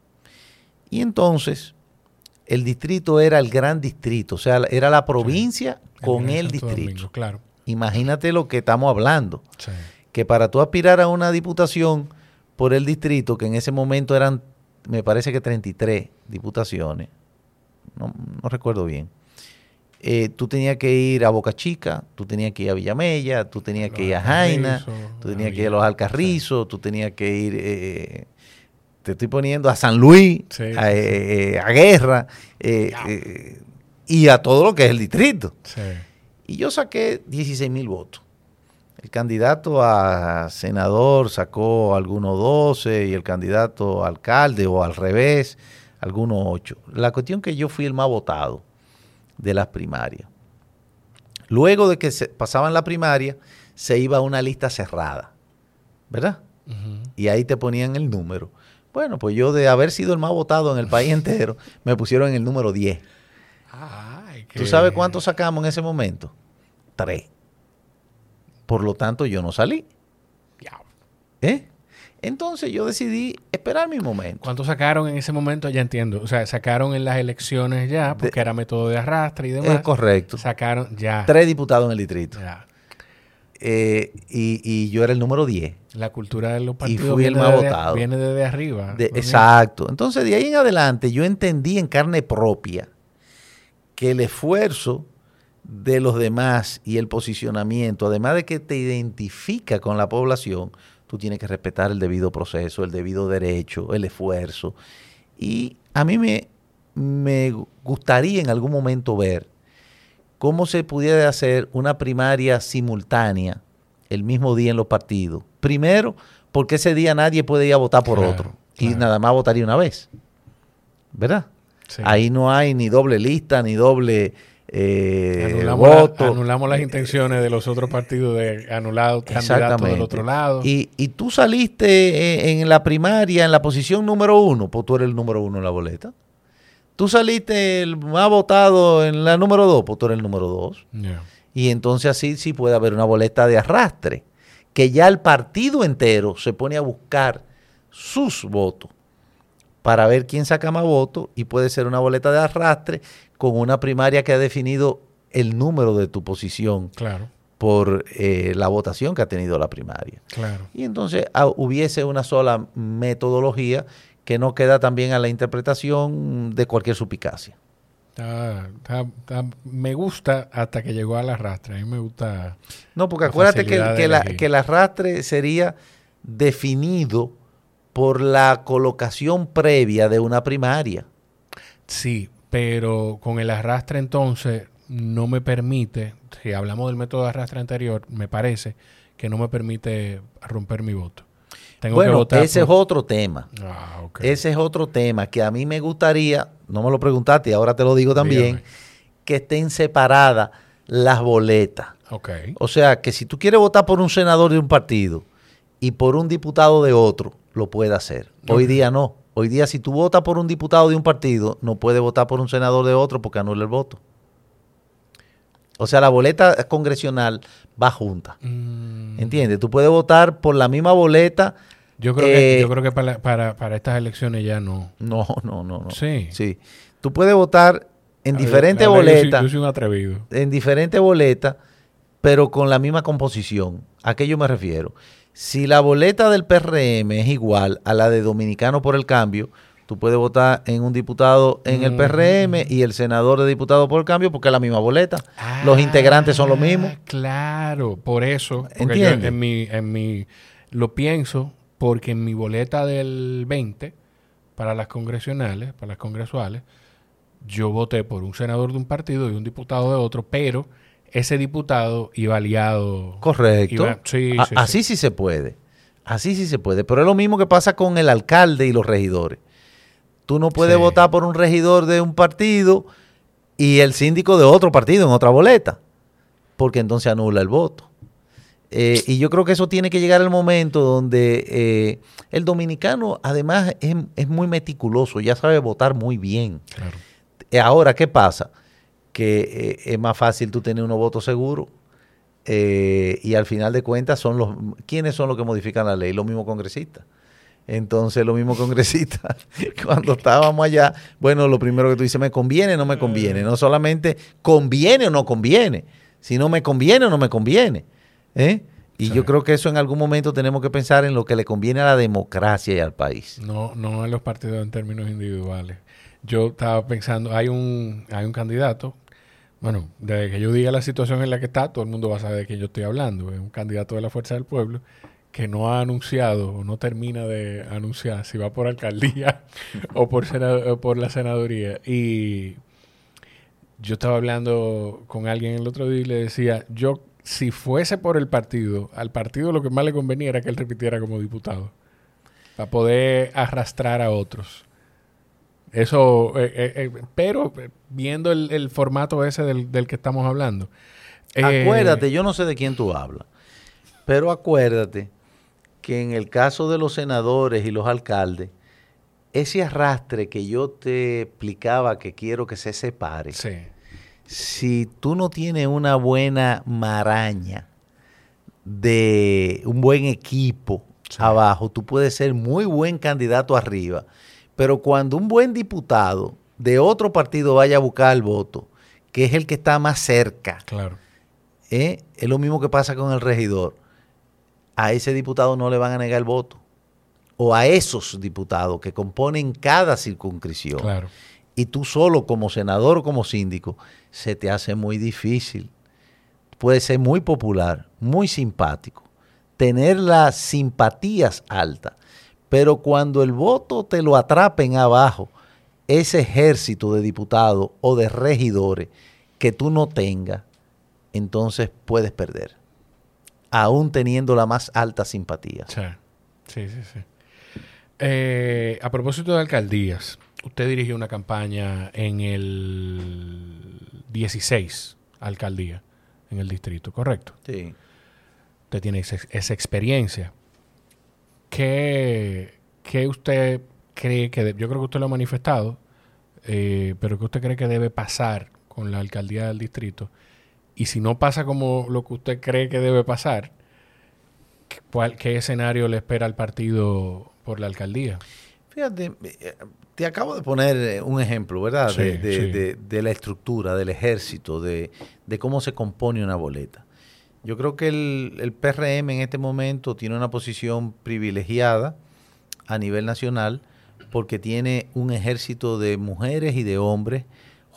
B: Y entonces, el distrito era el gran distrito, o sea, era la provincia sí, con el, el distrito. Domingo,
A: claro.
B: Imagínate lo que estamos hablando.
A: Sí.
B: Que para tú aspirar a una diputación por el distrito, que en ese momento eran, me parece que treinta y tres diputaciones, no, no recuerdo bien, Eh, tú tenías que ir a Boca Chica, tú tenías que ir a Villamella, tú tenías que ir a Jaina, tú tenías que ir a Los Alcarrizos, tú tenías que ir, eh, te estoy poniendo a San Luis,
A: sí,
B: a,
A: sí,
B: eh, sí. a Guerra, eh, eh, y a todo lo que es el distrito.
A: Sí.
B: Y yo saqué dieciséis mil votos. El candidato a senador sacó algunos doce y el candidato a alcalde o al revés, algunos ocho. La cuestión que yo fui el más votado de las primarias. Luego de que se pasaban la primaria, se iba a una lista cerrada, ¿verdad? Uh-huh. Y ahí te ponían el número. Bueno, pues yo de haber sido el más votado en el país entero, me pusieron en el número diez.
A: Ay, qué...
B: ¿Tú sabes cuánto sacamos en ese momento? Tres. Por lo tanto, yo no salí. ¿Eh? Entonces yo decidí esperar mi momento.
A: ¿Cuánto sacaron en ese momento? Ya entiendo. O sea, sacaron en las elecciones ya, porque de, era método de arrastre y demás.
B: Es correcto.
A: Sacaron ya.
B: Tres diputados en el distrito.
A: Ya.
B: Eh, y, y yo era el número diez.
A: La cultura de los partidos
B: y fui el más votado.
A: Viene desde arriba.
B: De, exacto. Entonces, de ahí en adelante, yo entendí en carne propia que el esfuerzo de los demás y el posicionamiento, además de que te identifica con la población, tú tienes que respetar el debido proceso, el debido derecho, el esfuerzo. Y a mí me, me gustaría en algún momento ver cómo se pudiera hacer una primaria simultánea el mismo día en los partidos. Primero, porque ese día nadie puede ir a votar por
A: claro,
B: otro.
A: Claro.
B: Y nada más votaría una vez. ¿Verdad?
A: Sí.
B: Ahí no hay ni doble lista, ni doble... Eh,
A: anulamos,
B: voto.
A: La, anulamos las intenciones de los otros partidos de anular candidatos del otro lado.
B: Y, y tú saliste en, en la primaria en la posición número uno, pues tú eres el número uno en la boleta. Tú saliste el más votado en la número dos, pues tú eres el número dos.
A: Yeah.
B: Y entonces así sí puede haber una boleta de arrastre, que ya el partido entero se pone a buscar sus votos para ver quién saca más votos y puede ser una boleta de arrastre con una primaria que ha definido el número de tu posición
A: claro.
B: por eh, la votación que ha tenido la primaria.
A: Claro.
B: Y entonces ah, hubiese una sola metodología que no queda también a la interpretación de cualquier suspicacia.
A: Está, está, está, me gusta hasta que llegó al arrastre. A mí me gusta.
B: No, porque acuérdate que, que, la,
A: elegir.
B: que el arrastre sería definido por la colocación previa de una primaria.
A: Sí, pero con el arrastre entonces no me permite, si hablamos del método de arrastre anterior, me parece que no me permite romper mi voto. Tengo
B: bueno,
A: que votar
B: ese
A: por...
B: es otro tema.
A: Ah, okay.
B: Ese es otro tema que a mí me gustaría, no me lo preguntaste y ahora te lo digo también, Dígame. que estén separadas las boletas.
A: Okay.
B: O sea, que si tú quieres votar por un senador de un partido y por un diputado de otro, lo puedes hacer. Okay. Hoy día no. Hoy día si tú votas por un diputado de un partido, no puedes votar por un senador de otro porque anula el voto. O sea, la boleta congresional va junta. Mm. ¿Entiendes? Tú puedes votar por la misma boleta.
A: Yo creo, eh, que, yo creo que para, para, para estas elecciones ya no.
B: No, no, no, no.
A: Sí.
B: Sí. Tú puedes votar en
A: a
B: diferentes
A: ver,
B: boletas.
A: Yo soy, yo soy un atrevido.
B: En diferentes boletas, pero con la misma composición. ¿A qué yo me refiero? Si la boleta del P R M es igual a la de Dominicano por el Cambio, tú puedes votar en un diputado en el P R M y el senador de diputado por el Cambio porque es la misma boleta. Ah, los integrantes son los mismos.
A: Claro, por eso. Porque yo en mi, en mi, lo pienso porque en mi boleta del veinte, para las congresionales, para las congresuales, yo voté por un senador de un partido y un diputado de otro, pero ese diputado iba aliado.
B: Correcto.
A: Iba, sí,
B: a,
A: sí,
B: así
A: sí.
B: sí se puede. Así sí se puede. Pero es lo mismo que pasa con el alcalde y los regidores. Tú no puedes sí. votar por un regidor de un partido y el síndico de otro partido en otra boleta, porque entonces anula el voto. Eh, y yo creo que eso tiene que llegar al momento donde eh, el dominicano además es, es muy meticuloso, ya sabe votar muy bien.
A: Claro.
B: Eh, ahora, ¿qué pasa? Que eh, es más fácil tú tener unos votos seguros eh, y al final de cuentas son los ¿quiénes son los que modifican la ley? Los mismos congresistas. Entonces, los mismos congresistas, cuando estábamos allá, bueno, lo primero que tú dices, ¿me conviene o no me conviene? No solamente conviene o no conviene, sino me conviene o no me conviene. ¿Eh? Y sí. yo creo que eso en algún momento tenemos que pensar en lo que le conviene a la democracia y al país.
A: No, no a los partidos en términos individuales. Yo estaba pensando, hay un, hay un candidato, bueno, desde que yo diga la situación en la que está, todo el mundo va a saber de quién yo estoy hablando. Es un candidato de la Fuerza del Pueblo que no ha anunciado o no termina de anunciar si va por alcaldía o por, senado, o por la senaduría. Y yo estaba hablando con alguien el otro día y le decía, yo si fuese por el partido, al partido lo que más le convenía era que él repitiera como diputado para poder arrastrar a otros. Eso, eh, eh, eh, pero viendo el, el formato ese del, del que estamos hablando.
B: Acuérdate, eh, yo no sé de quién tú hablas, pero acuérdate que en el caso de los senadores y los alcaldes, ese arrastre que yo te explicaba que quiero que se separe,
A: sí.
B: si tú no tienes una buena maraña de un buen equipo sí. abajo, tú puedes ser muy buen candidato arriba, pero cuando un buen diputado de otro partido vaya a buscar el voto, que es el que está más cerca,
A: claro.
B: ¿eh? Es lo mismo que pasa con el regidor. A ese diputado no le van a negar el voto. O a esos diputados que componen cada circunscripción.
A: Claro.
B: Y tú solo como senador o como síndico, se te hace muy difícil. Puede ser muy popular, muy simpático, tener las simpatías altas. Pero cuando el voto te lo atrapen abajo, ese ejército de diputados o de regidores que tú no tengas, entonces puedes perder. Aún teniendo la más alta simpatía.
A: Sí, sí, sí. sí. Eh, a propósito de alcaldías, usted dirigió una campaña en el dieciséis alcaldía en el distrito, ¿correcto?
B: Sí.
A: Usted tiene esa, esa experiencia. ¿Qué, ¿Qué usted cree que... De, yo creo que usted lo ha manifestado, eh, pero ¿qué usted cree que debe pasar con la alcaldía del distrito? Y si no pasa como lo que usted cree que debe pasar, ¿cuál, ¿qué escenario le espera al partido por la alcaldía?
B: Fíjate, te acabo de poner un ejemplo, ¿verdad?
A: Sí,
B: de, de,
A: sí.
B: de, de la estructura, del ejército, de, de cómo se compone una boleta. Yo creo que el, el P R M en este momento tiene una posición privilegiada a nivel nacional porque tiene un ejército de mujeres y de hombres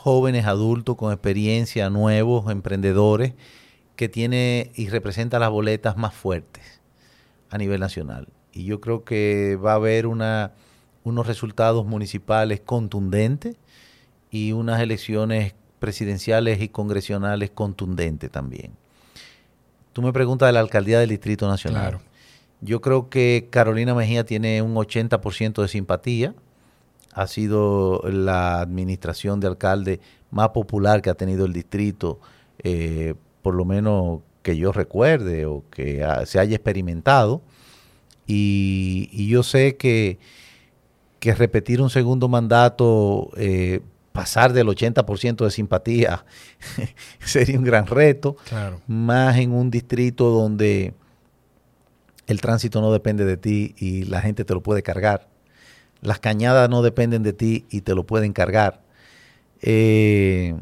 B: jóvenes, adultos con experiencia, nuevos, emprendedores, que tiene y representa las boletas más fuertes a nivel nacional. Y yo creo que va a haber una, unos resultados municipales contundentes y unas elecciones presidenciales y congresionales contundentes también. Tú me preguntas de la alcaldía del Distrito Nacional.
A: Claro.
B: Yo creo que Carolina Mejía tiene un ochenta por ciento de simpatía. Ha sido la administración de alcalde más popular que ha tenido el distrito, eh, por lo menos que yo recuerde o que ha, se haya experimentado. Y, y yo sé que, que repetir un segundo mandato, eh, pasar del ochenta por ciento de simpatía, sería un gran reto.
A: Claro.
B: Más en un distrito donde el tránsito no depende de ti y la gente te lo puede cargar. Las cañadas no dependen de ti y te lo pueden cargar. Eh,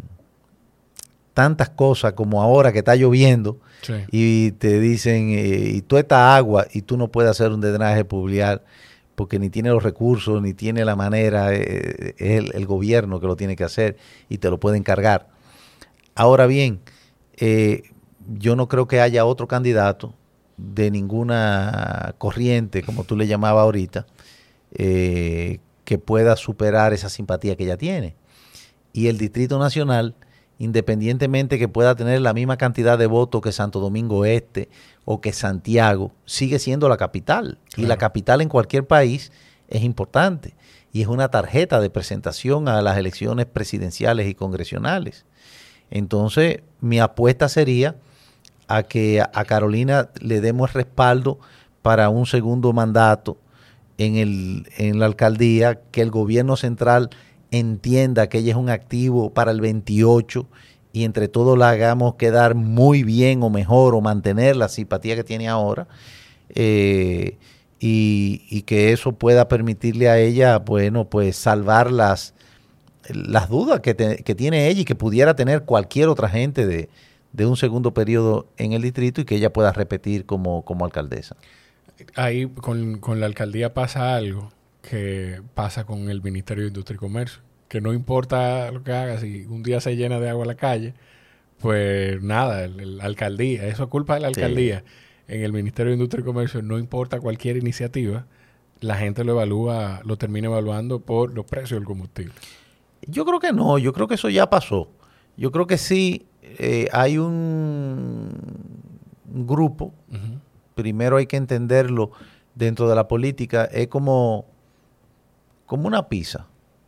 B: tantas cosas como ahora que está lloviendo, sí, y te dicen, eh, y tú esta agua y tú no puedes hacer un drenaje pluvial porque ni tiene los recursos, ni tiene la manera, eh, es el, el gobierno que lo tiene que hacer y te lo pueden cargar. Ahora bien, eh, yo no creo que haya otro candidato de ninguna corriente, como tú le llamabas ahorita, Eh, que pueda superar esa simpatía que ella tiene. Y el Distrito Nacional, independientemente que pueda tener la misma cantidad de votos que Santo Domingo Este o que Santiago, sigue siendo la capital. Claro. Y la capital en cualquier país es importante. Y es una tarjeta de presentación a las elecciones presidenciales y congresionales. Entonces, mi apuesta sería a que a Carolina le demos respaldo para un segundo mandato en, el, en la alcaldía, que el gobierno central entienda que ella es un activo para el veintiocho y entre todos la hagamos quedar muy bien o mejor o mantener la simpatía que tiene ahora, eh, y, y que eso pueda permitirle a ella, bueno, pues salvar las, las dudas que, te, que tiene ella y que pudiera tener cualquier otra gente de, de un segundo periodo en el distrito y que ella pueda repetir como, como alcaldesa.
A: Ahí con, con la alcaldía pasa algo que pasa con el Ministerio de Industria y Comercio, que no importa lo que haga, si un día se llena de agua la calle, pues nada, la alcaldía, eso es culpa de la alcaldía. Sí. En el Ministerio de Industria y Comercio no importa cualquier iniciativa, la gente lo evalúa, lo termina evaluando por los precios del combustible.
B: Yo creo que no, yo creo que eso ya pasó. Yo creo que sí, eh, hay un, un grupo, uh-huh. Primero hay que entenderlo dentro de la política, es como, como una pizza.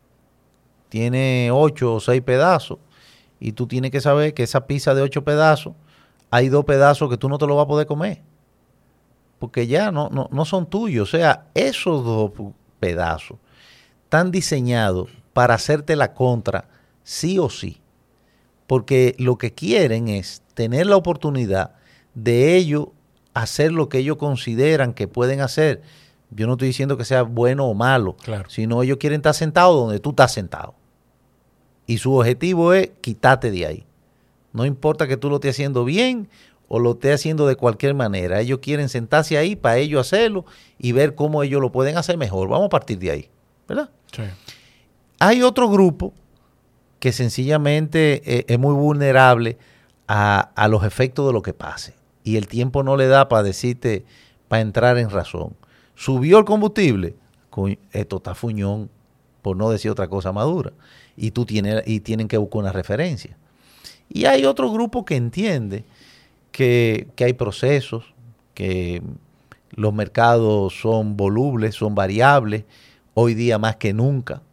B: Tiene ocho o seis pedazos y tú tienes que saber que esa pizza de ocho pedazos, hay dos pedazos que tú no te lo vas a poder comer, porque ya no, no, no son tuyos. O sea, esos dos pedazos están diseñados para hacerte la contra sí o sí, porque lo que quieren es tener la oportunidad de ellos hacer lo que ellos consideran que pueden hacer. Yo no estoy diciendo que sea bueno o malo, claro, sino ellos quieren estar sentados donde tú estás sentado. Y su objetivo es quitarte de ahí. No importa que tú lo estés haciendo bien o lo estés haciendo de cualquier manera. Ellos quieren sentarse ahí para ellos hacerlo y ver cómo ellos lo pueden hacer mejor. Vamos a partir de ahí, ¿verdad?
A: Sí.
B: Hay otro grupo que sencillamente eh, es muy vulnerable a, a los efectos de lo que pase. Y el tiempo no le da para decirte, para entrar en razón. Subió el combustible, esto está fuñón, por no decir otra cosa madura. Y tú tienes, y tienen que buscar una referencia. Y hay otro grupo que entiende que, que hay procesos, que los mercados son volubles, son variables, hoy día más que nunca.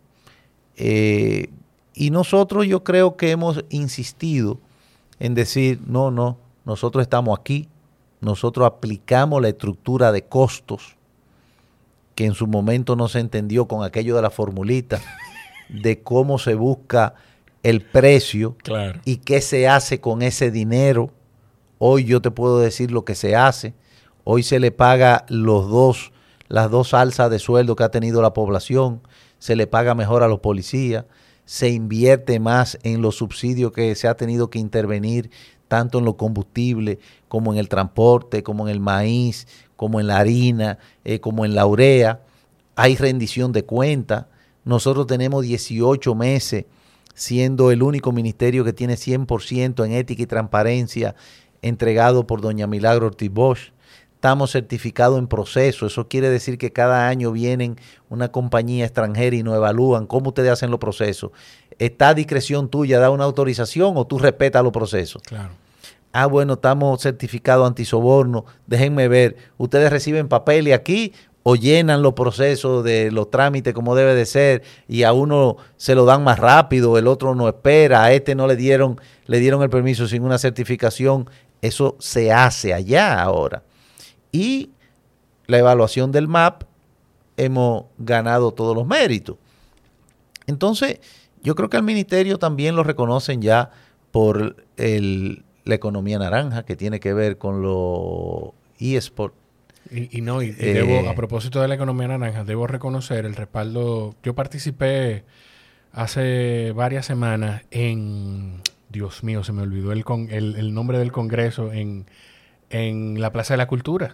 B: Eh, y nosotros yo creo que hemos insistido en decir, no, no, nosotros estamos aquí, nosotros aplicamos la estructura de costos que en su momento no se entendió con aquello de la formulita, de cómo se busca el precio,
A: claro,
B: y qué se hace con ese dinero. Hoy yo te puedo decir lo que se hace. Hoy se le paga los dos, las dos alzas de sueldo que ha tenido la población, se le paga mejor a los policías, se invierte más en los subsidios que se ha tenido que intervenir tanto en los combustibles, como en el transporte, como en el maíz, como en la harina, eh, como en la urea. Hay rendición de cuentas. Nosotros tenemos dieciocho meses siendo el único ministerio que tiene cien por ciento en ética y transparencia entregado por doña Milagro Ortiz Bosch. Estamos certificados en proceso. Eso quiere decir que cada año vienen una compañía extranjera y nos evalúan cómo ustedes hacen los procesos. Está a discreción tuya dar una autorización o tú respetas los procesos.
A: Claro.
B: Ah, bueno, estamos certificados antisoborno. Déjenme ver, ¿ustedes reciben papeles aquí o llenan los procesos de los trámites como debe de ser y a uno se lo dan más rápido, el otro no espera, a este no le dieron, le dieron el permiso sin una certificación? Eso se hace allá ahora. Y la evaluación del M A P, hemos ganado todos los méritos. Entonces, yo creo que al ministerio también lo reconocen ya por el, la economía naranja, que tiene que ver con los eSports.
A: Y, y no, y, y
B: Eh,
A: debo, a propósito de la economía naranja, debo reconocer el respaldo. Yo participé hace varias semanas en, Dios mío, se me olvidó el, con, el, el nombre del congreso, en, en la Plaza de la Cultura.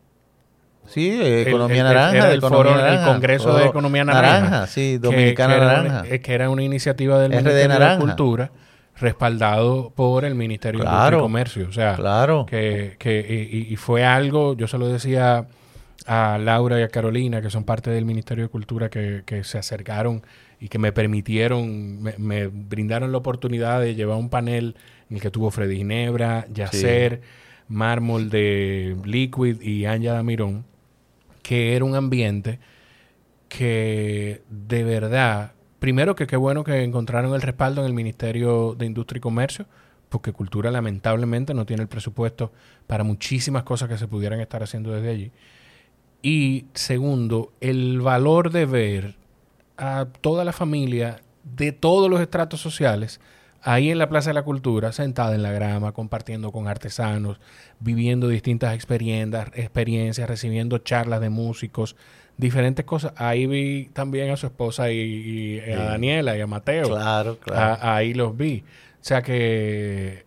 B: Sí, eh, Economía
A: el,
B: Naranja.
A: Era
B: de
A: el,
B: economía
A: foro,
B: naranja,
A: el Congreso
B: foro
A: de Economía Naranja. naranja
B: sí, Dominicana
A: que, que
B: Naranja.
A: Era una, que era una iniciativa del
B: R D
A: Ministerio
B: Naranja.
A: de Cultura respaldado por el Ministerio
B: Claro,
A: de Industria y Comercio. O sea,
B: claro.
A: que, que y, y fue algo, yo se lo decía a Laura y a Carolina, que son parte del Ministerio de Cultura, que, que se acercaron y que me permitieron, me, me brindaron la oportunidad de llevar un panel en el que tuvo Freddy Ginebra, Yacer, sí. Mármol de Liquid y Anja Damirón, que era un ambiente que de verdad, primero que qué bueno que encontraron el respaldo en el Ministerio de Industria y Comercio, porque Cultura lamentablemente no tiene el presupuesto para muchísimas cosas que se pudieran estar haciendo desde allí. Y segundo, el valor de ver a toda la familia de todos los estratos sociales ahí en la Plaza de la Cultura, sentada en la grama, compartiendo con artesanos, viviendo distintas experiencias, experiencias, recibiendo charlas de músicos, diferentes cosas. Ahí vi también a su esposa y, y sí. a Daniela y a Mateo.
B: Claro, claro.
A: A, ahí los vi. O sea que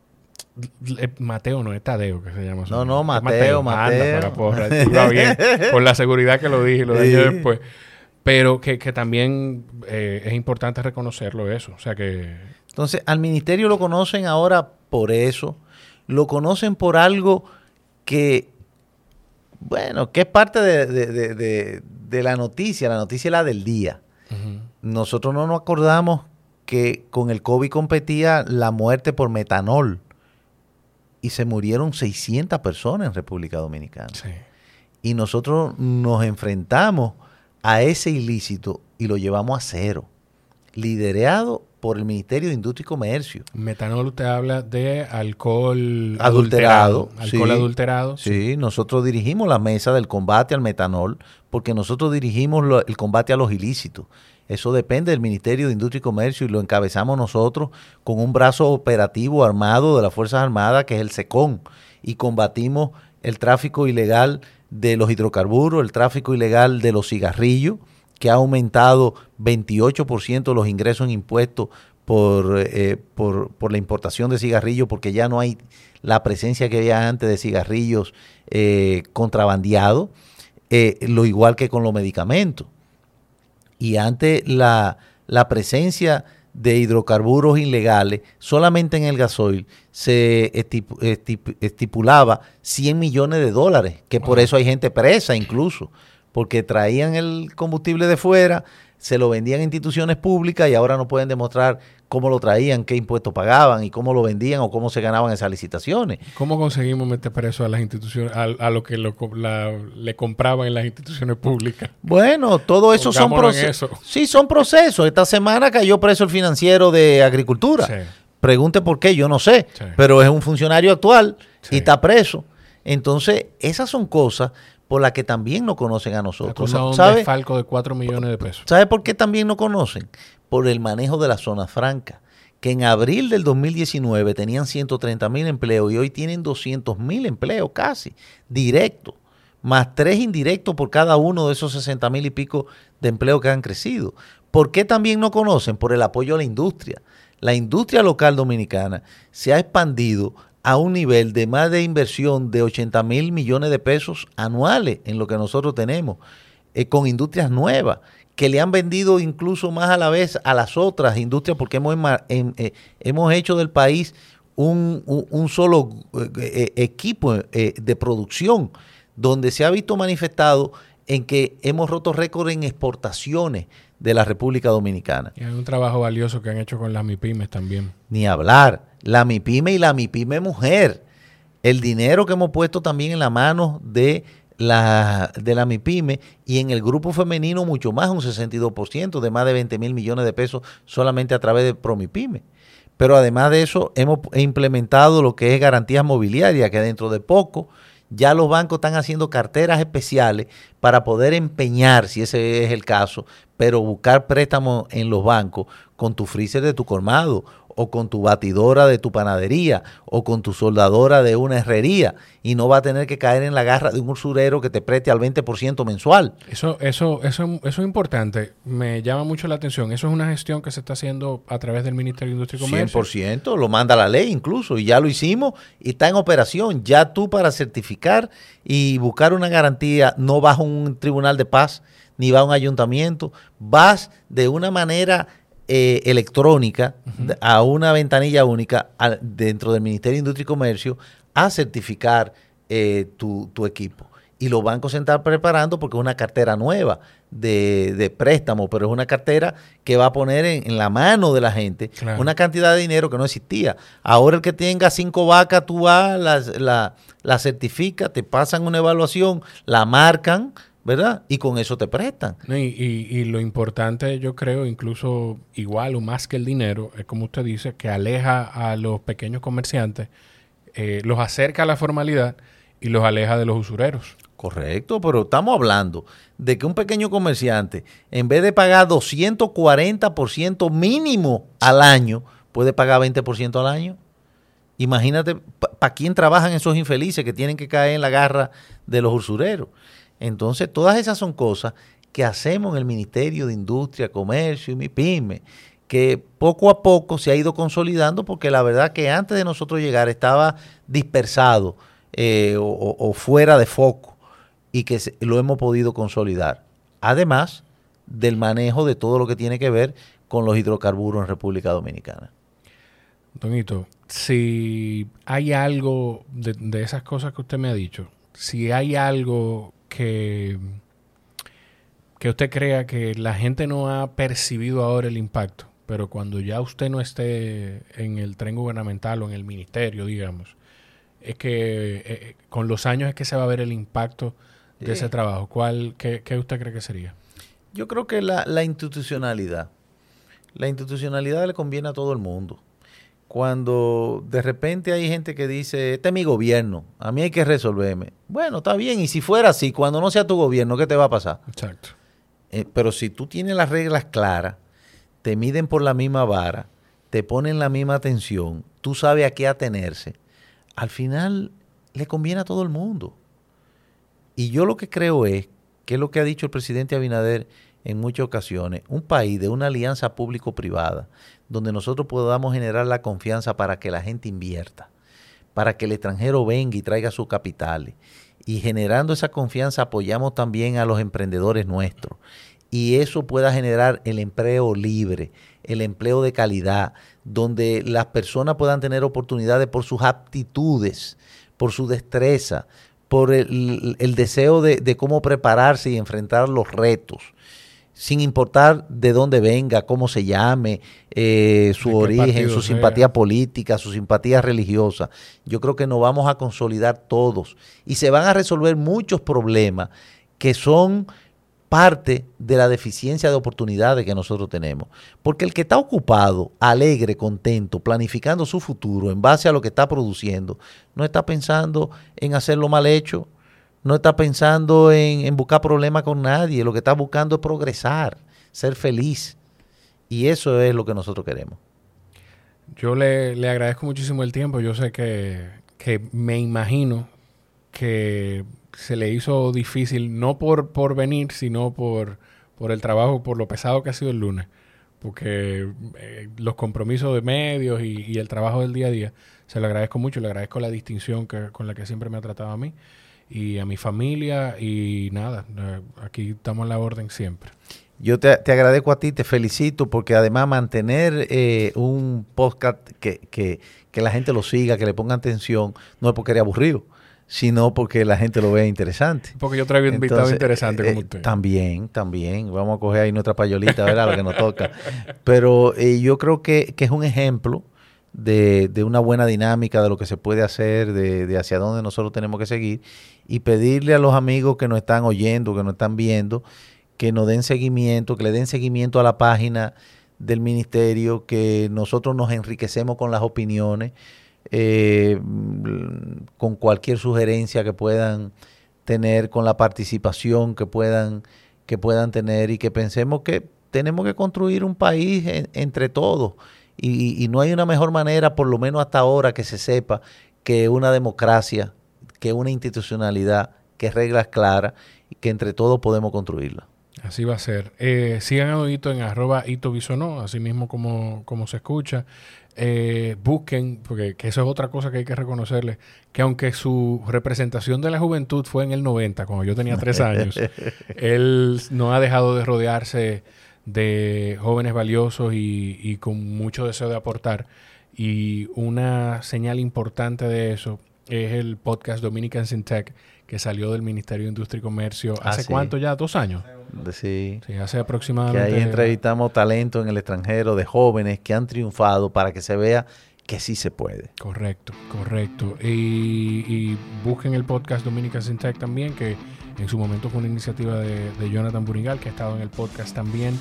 A: Mateo no es Tadeo, que se llama.
B: No, no, Mateo, Mateo. Mateo.
A: Anda, porra, iba bien, por la seguridad que lo dije y lo dije sí. después. Pero que, que también eh, es importante reconocerlo eso. O sea que...
B: Entonces, al ministerio lo conocen ahora por eso. Lo conocen por algo que, bueno, que es parte de, de, de, de, de la noticia. La noticia es la del día. Uh-huh. Nosotros no nos acordamos que con el COVID competía la muerte por metanol. Y se murieron seiscientas personas en República Dominicana. Sí. Y nosotros nos enfrentamos a ese ilícito y lo llevamos a cero. Liderado por el Ministerio de Industria y Comercio.
A: Metanol, usted habla de alcohol
B: adulterado.
A: adulterado. Alcohol
B: sí,
A: adulterado.
B: Sí. sí, nosotros dirigimos la mesa del combate al metanol porque nosotros dirigimos lo, el combate a los ilícitos. Eso depende del Ministerio de Industria y Comercio y lo encabezamos nosotros con un brazo operativo armado de las Fuerzas Armadas que es el SECON y combatimos el tráfico ilegal de los hidrocarburos, el tráfico ilegal de los cigarrillos, que ha aumentado veintiocho por ciento los ingresos en impuestos por, eh, por, por la importación de cigarrillos, porque ya no hay la presencia que había antes de cigarrillos eh, contrabandeados, eh, lo igual que con los medicamentos. Y antes la, la presencia de hidrocarburos ilegales, solamente en el gasoil se estip, estip, estipulaba cien millones de dólares, que por eso hay gente presa incluso, porque traían el combustible de fuera, se lo vendían a instituciones públicas y ahora no pueden demostrar cómo lo traían, qué impuestos pagaban y cómo lo vendían o cómo se ganaban esas licitaciones.
A: ¿Cómo conseguimos meter preso a las instituciones, a, a lo que lo, la, le compraban en las instituciones públicas?
B: Bueno, todo eso son procesos. Sí, son procesos. Esta semana cayó preso el financiero de Agricultura. Sí. Pregunte por qué, yo no sé, sí. pero es un funcionario actual sí. y está preso. Entonces, esas son cosas por las que también nos conocen a nosotros.
A: ¿No? ¿Sabe? Un desfalco de cuatro millones de pesos.
B: ¿Sabe por qué también nos conocen? Por el manejo de las zonas francas, que en abril del dos mil diecinueve tenían ciento treinta mil empleos y hoy tienen doscientos mil empleos casi, directos, más tres indirectos por cada uno de esos sesenta mil y pico de empleos que han crecido. ¿Por qué también nos conocen? Por el apoyo a la industria. La industria local dominicana se ha expandido a un nivel de más de inversión de ochenta mil millones de pesos anuales en lo que nosotros tenemos, eh, con industrias nuevas que le han vendido incluso más a la vez a las otras industrias, porque hemos, en, eh, hemos hecho del país un, un, un solo eh, equipo eh, de producción, donde se ha visto manifestado en que hemos roto récord en exportaciones de la República Dominicana.
A: Y hay un trabajo valioso que han hecho con las MIPYMES también.
B: Ni hablar, la MIPYME y la MIPYME mujer, el dinero que hemos puesto también en la mano de la, de la MIPYME, y en el grupo femenino mucho más, un sesenta y dos por ciento, de más de veinte mil millones de pesos solamente a través de ProMIPYME. Pero además de eso, hemos implementado lo que es garantías mobiliarias, que dentro de poco ya los bancos están haciendo carteras especiales para poder empeñar, si ese es el caso, pero buscar préstamos en los bancos con tu freezer de tu colmado, o con tu batidora de tu panadería, o con tu soldadora de una herrería, y no va a tener que caer en la garra de un usurero que te preste al veinte por ciento mensual.
A: Eso, eso, eso, eso es importante. Me llama mucho la atención. Eso es una gestión que se está haciendo a través del Ministerio de Industria y Comercio.
B: cien por ciento, lo manda la ley incluso, y ya lo hicimos, y está en operación. Ya tú, para certificar y buscar una garantía, no vas a un tribunal de paz, ni vas a un ayuntamiento, vas de una manera Eh, electrónica, uh-huh, a una ventanilla única a, dentro del Ministerio de Industria y Comercio, a certificar eh, tu, tu equipo. Y los bancos se están preparando porque es una cartera nueva de, de préstamo, pero es una cartera que va a poner en, en la mano de la gente, claro, una cantidad de dinero que no existía. Ahora el que tenga cinco vacas, tú vas, la, la, la certifica, te pasan una evaluación, la marcan, ¿verdad? Y con eso te prestan.
A: Y, y, y lo importante, yo creo, incluso igual o más que el dinero, es como usted dice, que aleja a los pequeños comerciantes, eh, los acerca a la formalidad y los aleja de los usureros.
B: Correcto, pero estamos hablando de que un pequeño comerciante, en vez de pagar doscientos cuarenta por ciento mínimo al año, puede pagar veinte por ciento al año. Imagínate, ¿para pa quién trabajan esos infelices que tienen que caer en la garra de los usureros? Entonces, todas esas son cosas que hacemos en el Ministerio de Industria, Comercio y MIPYME, que poco a poco se ha ido consolidando, porque la verdad que antes de nosotros llegar estaba dispersado eh, o, o fuera de foco, y que se, lo hemos podido consolidar. Además del manejo de todo lo que tiene que ver con los hidrocarburos en República Dominicana.
A: Doñito, si hay algo de, de esas cosas que usted me ha dicho, si hay algo que, que usted crea que la gente no ha percibido ahora el impacto, pero cuando ya usted no esté en el tren gubernamental o en el ministerio, digamos, es que eh, con los años es que se va a ver el impacto de sí. ese trabajo. ¿Cuál, qué, qué usted cree que sería?
B: Yo creo que la, la institucionalidad. La institucionalidad le conviene a todo el mundo. Cuando de repente hay gente que dice, este es mi gobierno, a mí hay que resolverme. Bueno, está bien, y si fuera así, cuando no sea tu gobierno, ¿qué te va a pasar?
A: Exacto.
B: Eh, pero si tú tienes las reglas claras, te miden por la misma vara, te ponen la misma atención, tú sabes a qué atenerse, al final le conviene a todo el mundo. Y yo lo que creo es, que es lo que ha dicho el presidente Abinader en muchas ocasiones, un país de una alianza público-privada, donde nosotros podamos generar la confianza para que la gente invierta, para que el extranjero venga y traiga sus capitales. Y generando esa confianza apoyamos también a los emprendedores nuestros. Y eso pueda generar el empleo libre, el empleo de calidad, donde las personas puedan tener oportunidades por sus aptitudes, por su destreza, por el, el deseo de, de cómo prepararse y enfrentar los retos, sin importar de dónde venga, cómo se llame, eh, su origen, su simpatía sea. política, su simpatía religiosa. Yo creo que nos vamos a consolidar todos y se van a resolver muchos problemas que son parte de la deficiencia de oportunidades que nosotros tenemos. Porque el que está ocupado, alegre, contento, planificando su futuro en base a lo que está produciendo, no está pensando en hacerlo mal hecho, no está pensando en, en buscar problemas con nadie, lo que está buscando es progresar, ser feliz. Y eso es lo que nosotros queremos.
A: Yo le, le agradezco muchísimo el tiempo. Yo sé que, que me imagino que se le hizo difícil, no por, por venir, sino por, por el trabajo, por lo pesado que ha sido el lunes. Porque eh, los compromisos de medios y, y el trabajo del día a día, se lo agradezco mucho. Le agradezco la distinción que, con la que siempre me ha tratado a mí y a mi familia. Y nada, aquí estamos a la orden siempre.
B: yo te, te agradezco a ti, te felicito, porque además mantener eh, un podcast que, que, que la gente lo siga, que le ponga atención, no es porque eres aburrido, sino porque la gente lo vea interesante.
A: Porque yo traigo invitado
B: Entonces,
A: interesante
B: eh,
A: como
B: eh,
A: usted.
B: También, también. Vamos a coger ahí nuestra payolita, ¿verdad? Lo que nos toca. Pero eh, yo creo que, que es un ejemplo de, de una buena dinámica, de lo que se puede hacer, de, de hacia dónde nosotros tenemos que seguir, y pedirle a los amigos que nos están oyendo, que nos están viendo, que nos den seguimiento, que le den seguimiento a la página del ministerio, que nosotros nos enriquecemos con las opiniones, eh, con cualquier sugerencia que puedan tener, con la participación que puedan, que puedan tener, y que pensemos que tenemos que construir un país en, entre todos. Y, y no hay una mejor manera, por lo menos hasta ahora, que se sepa, que una democracia, que una institucionalidad, que reglas claras, y que entre todos podemos construirla.
A: Así va a ser. Eh, sigan a Hito en arroba Hito Bisonó, así mismo como, como se escucha. Eh, busquen, porque que eso es otra cosa que hay que reconocerle, que aunque su representación de la juventud fue en el noventa, cuando yo tenía tres años, él no ha dejado de rodearse de jóvenes valiosos y, y con mucho deseo de aportar. Y una señal importante de eso es el podcast Dominicans in Tech, que salió del Ministerio de Industria y Comercio. ¿Hace ah, sí. cuánto ya? ¿Dos años?
B: Sí.
A: Sí, hace aproximadamente.
B: Que ahí entrevistamos talento en el extranjero de jóvenes que han triunfado para que se vea que sí se puede.
A: Correcto, correcto. Y, y busquen el podcast Dominicans in Tech también, que en su momento fue una iniciativa de, de Jonathan Burigal, que ha estado en el podcast también.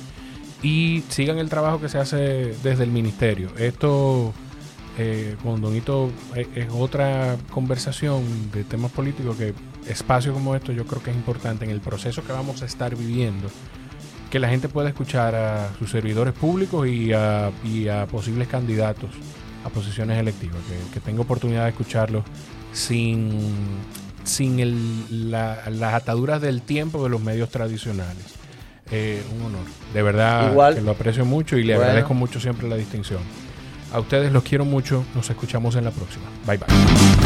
A: Y sigan el trabajo que se hace desde el ministerio. Esto eh, con Don Hito es, es otra conversación de temas políticos que espacios como esto yo creo que es importante en el proceso que vamos a estar viviendo, que la gente pueda escuchar a sus servidores públicos y a, y a posibles candidatos a posiciones electivas, que, que tenga oportunidad de escucharlos sin, sin el, la, las ataduras del tiempo de los medios tradicionales. Eh, un honor, de verdad. Igual, que lo aprecio mucho y le bueno. agradezco mucho siempre la distinción. A ustedes los quiero mucho, nos escuchamos en la próxima. Bye bye.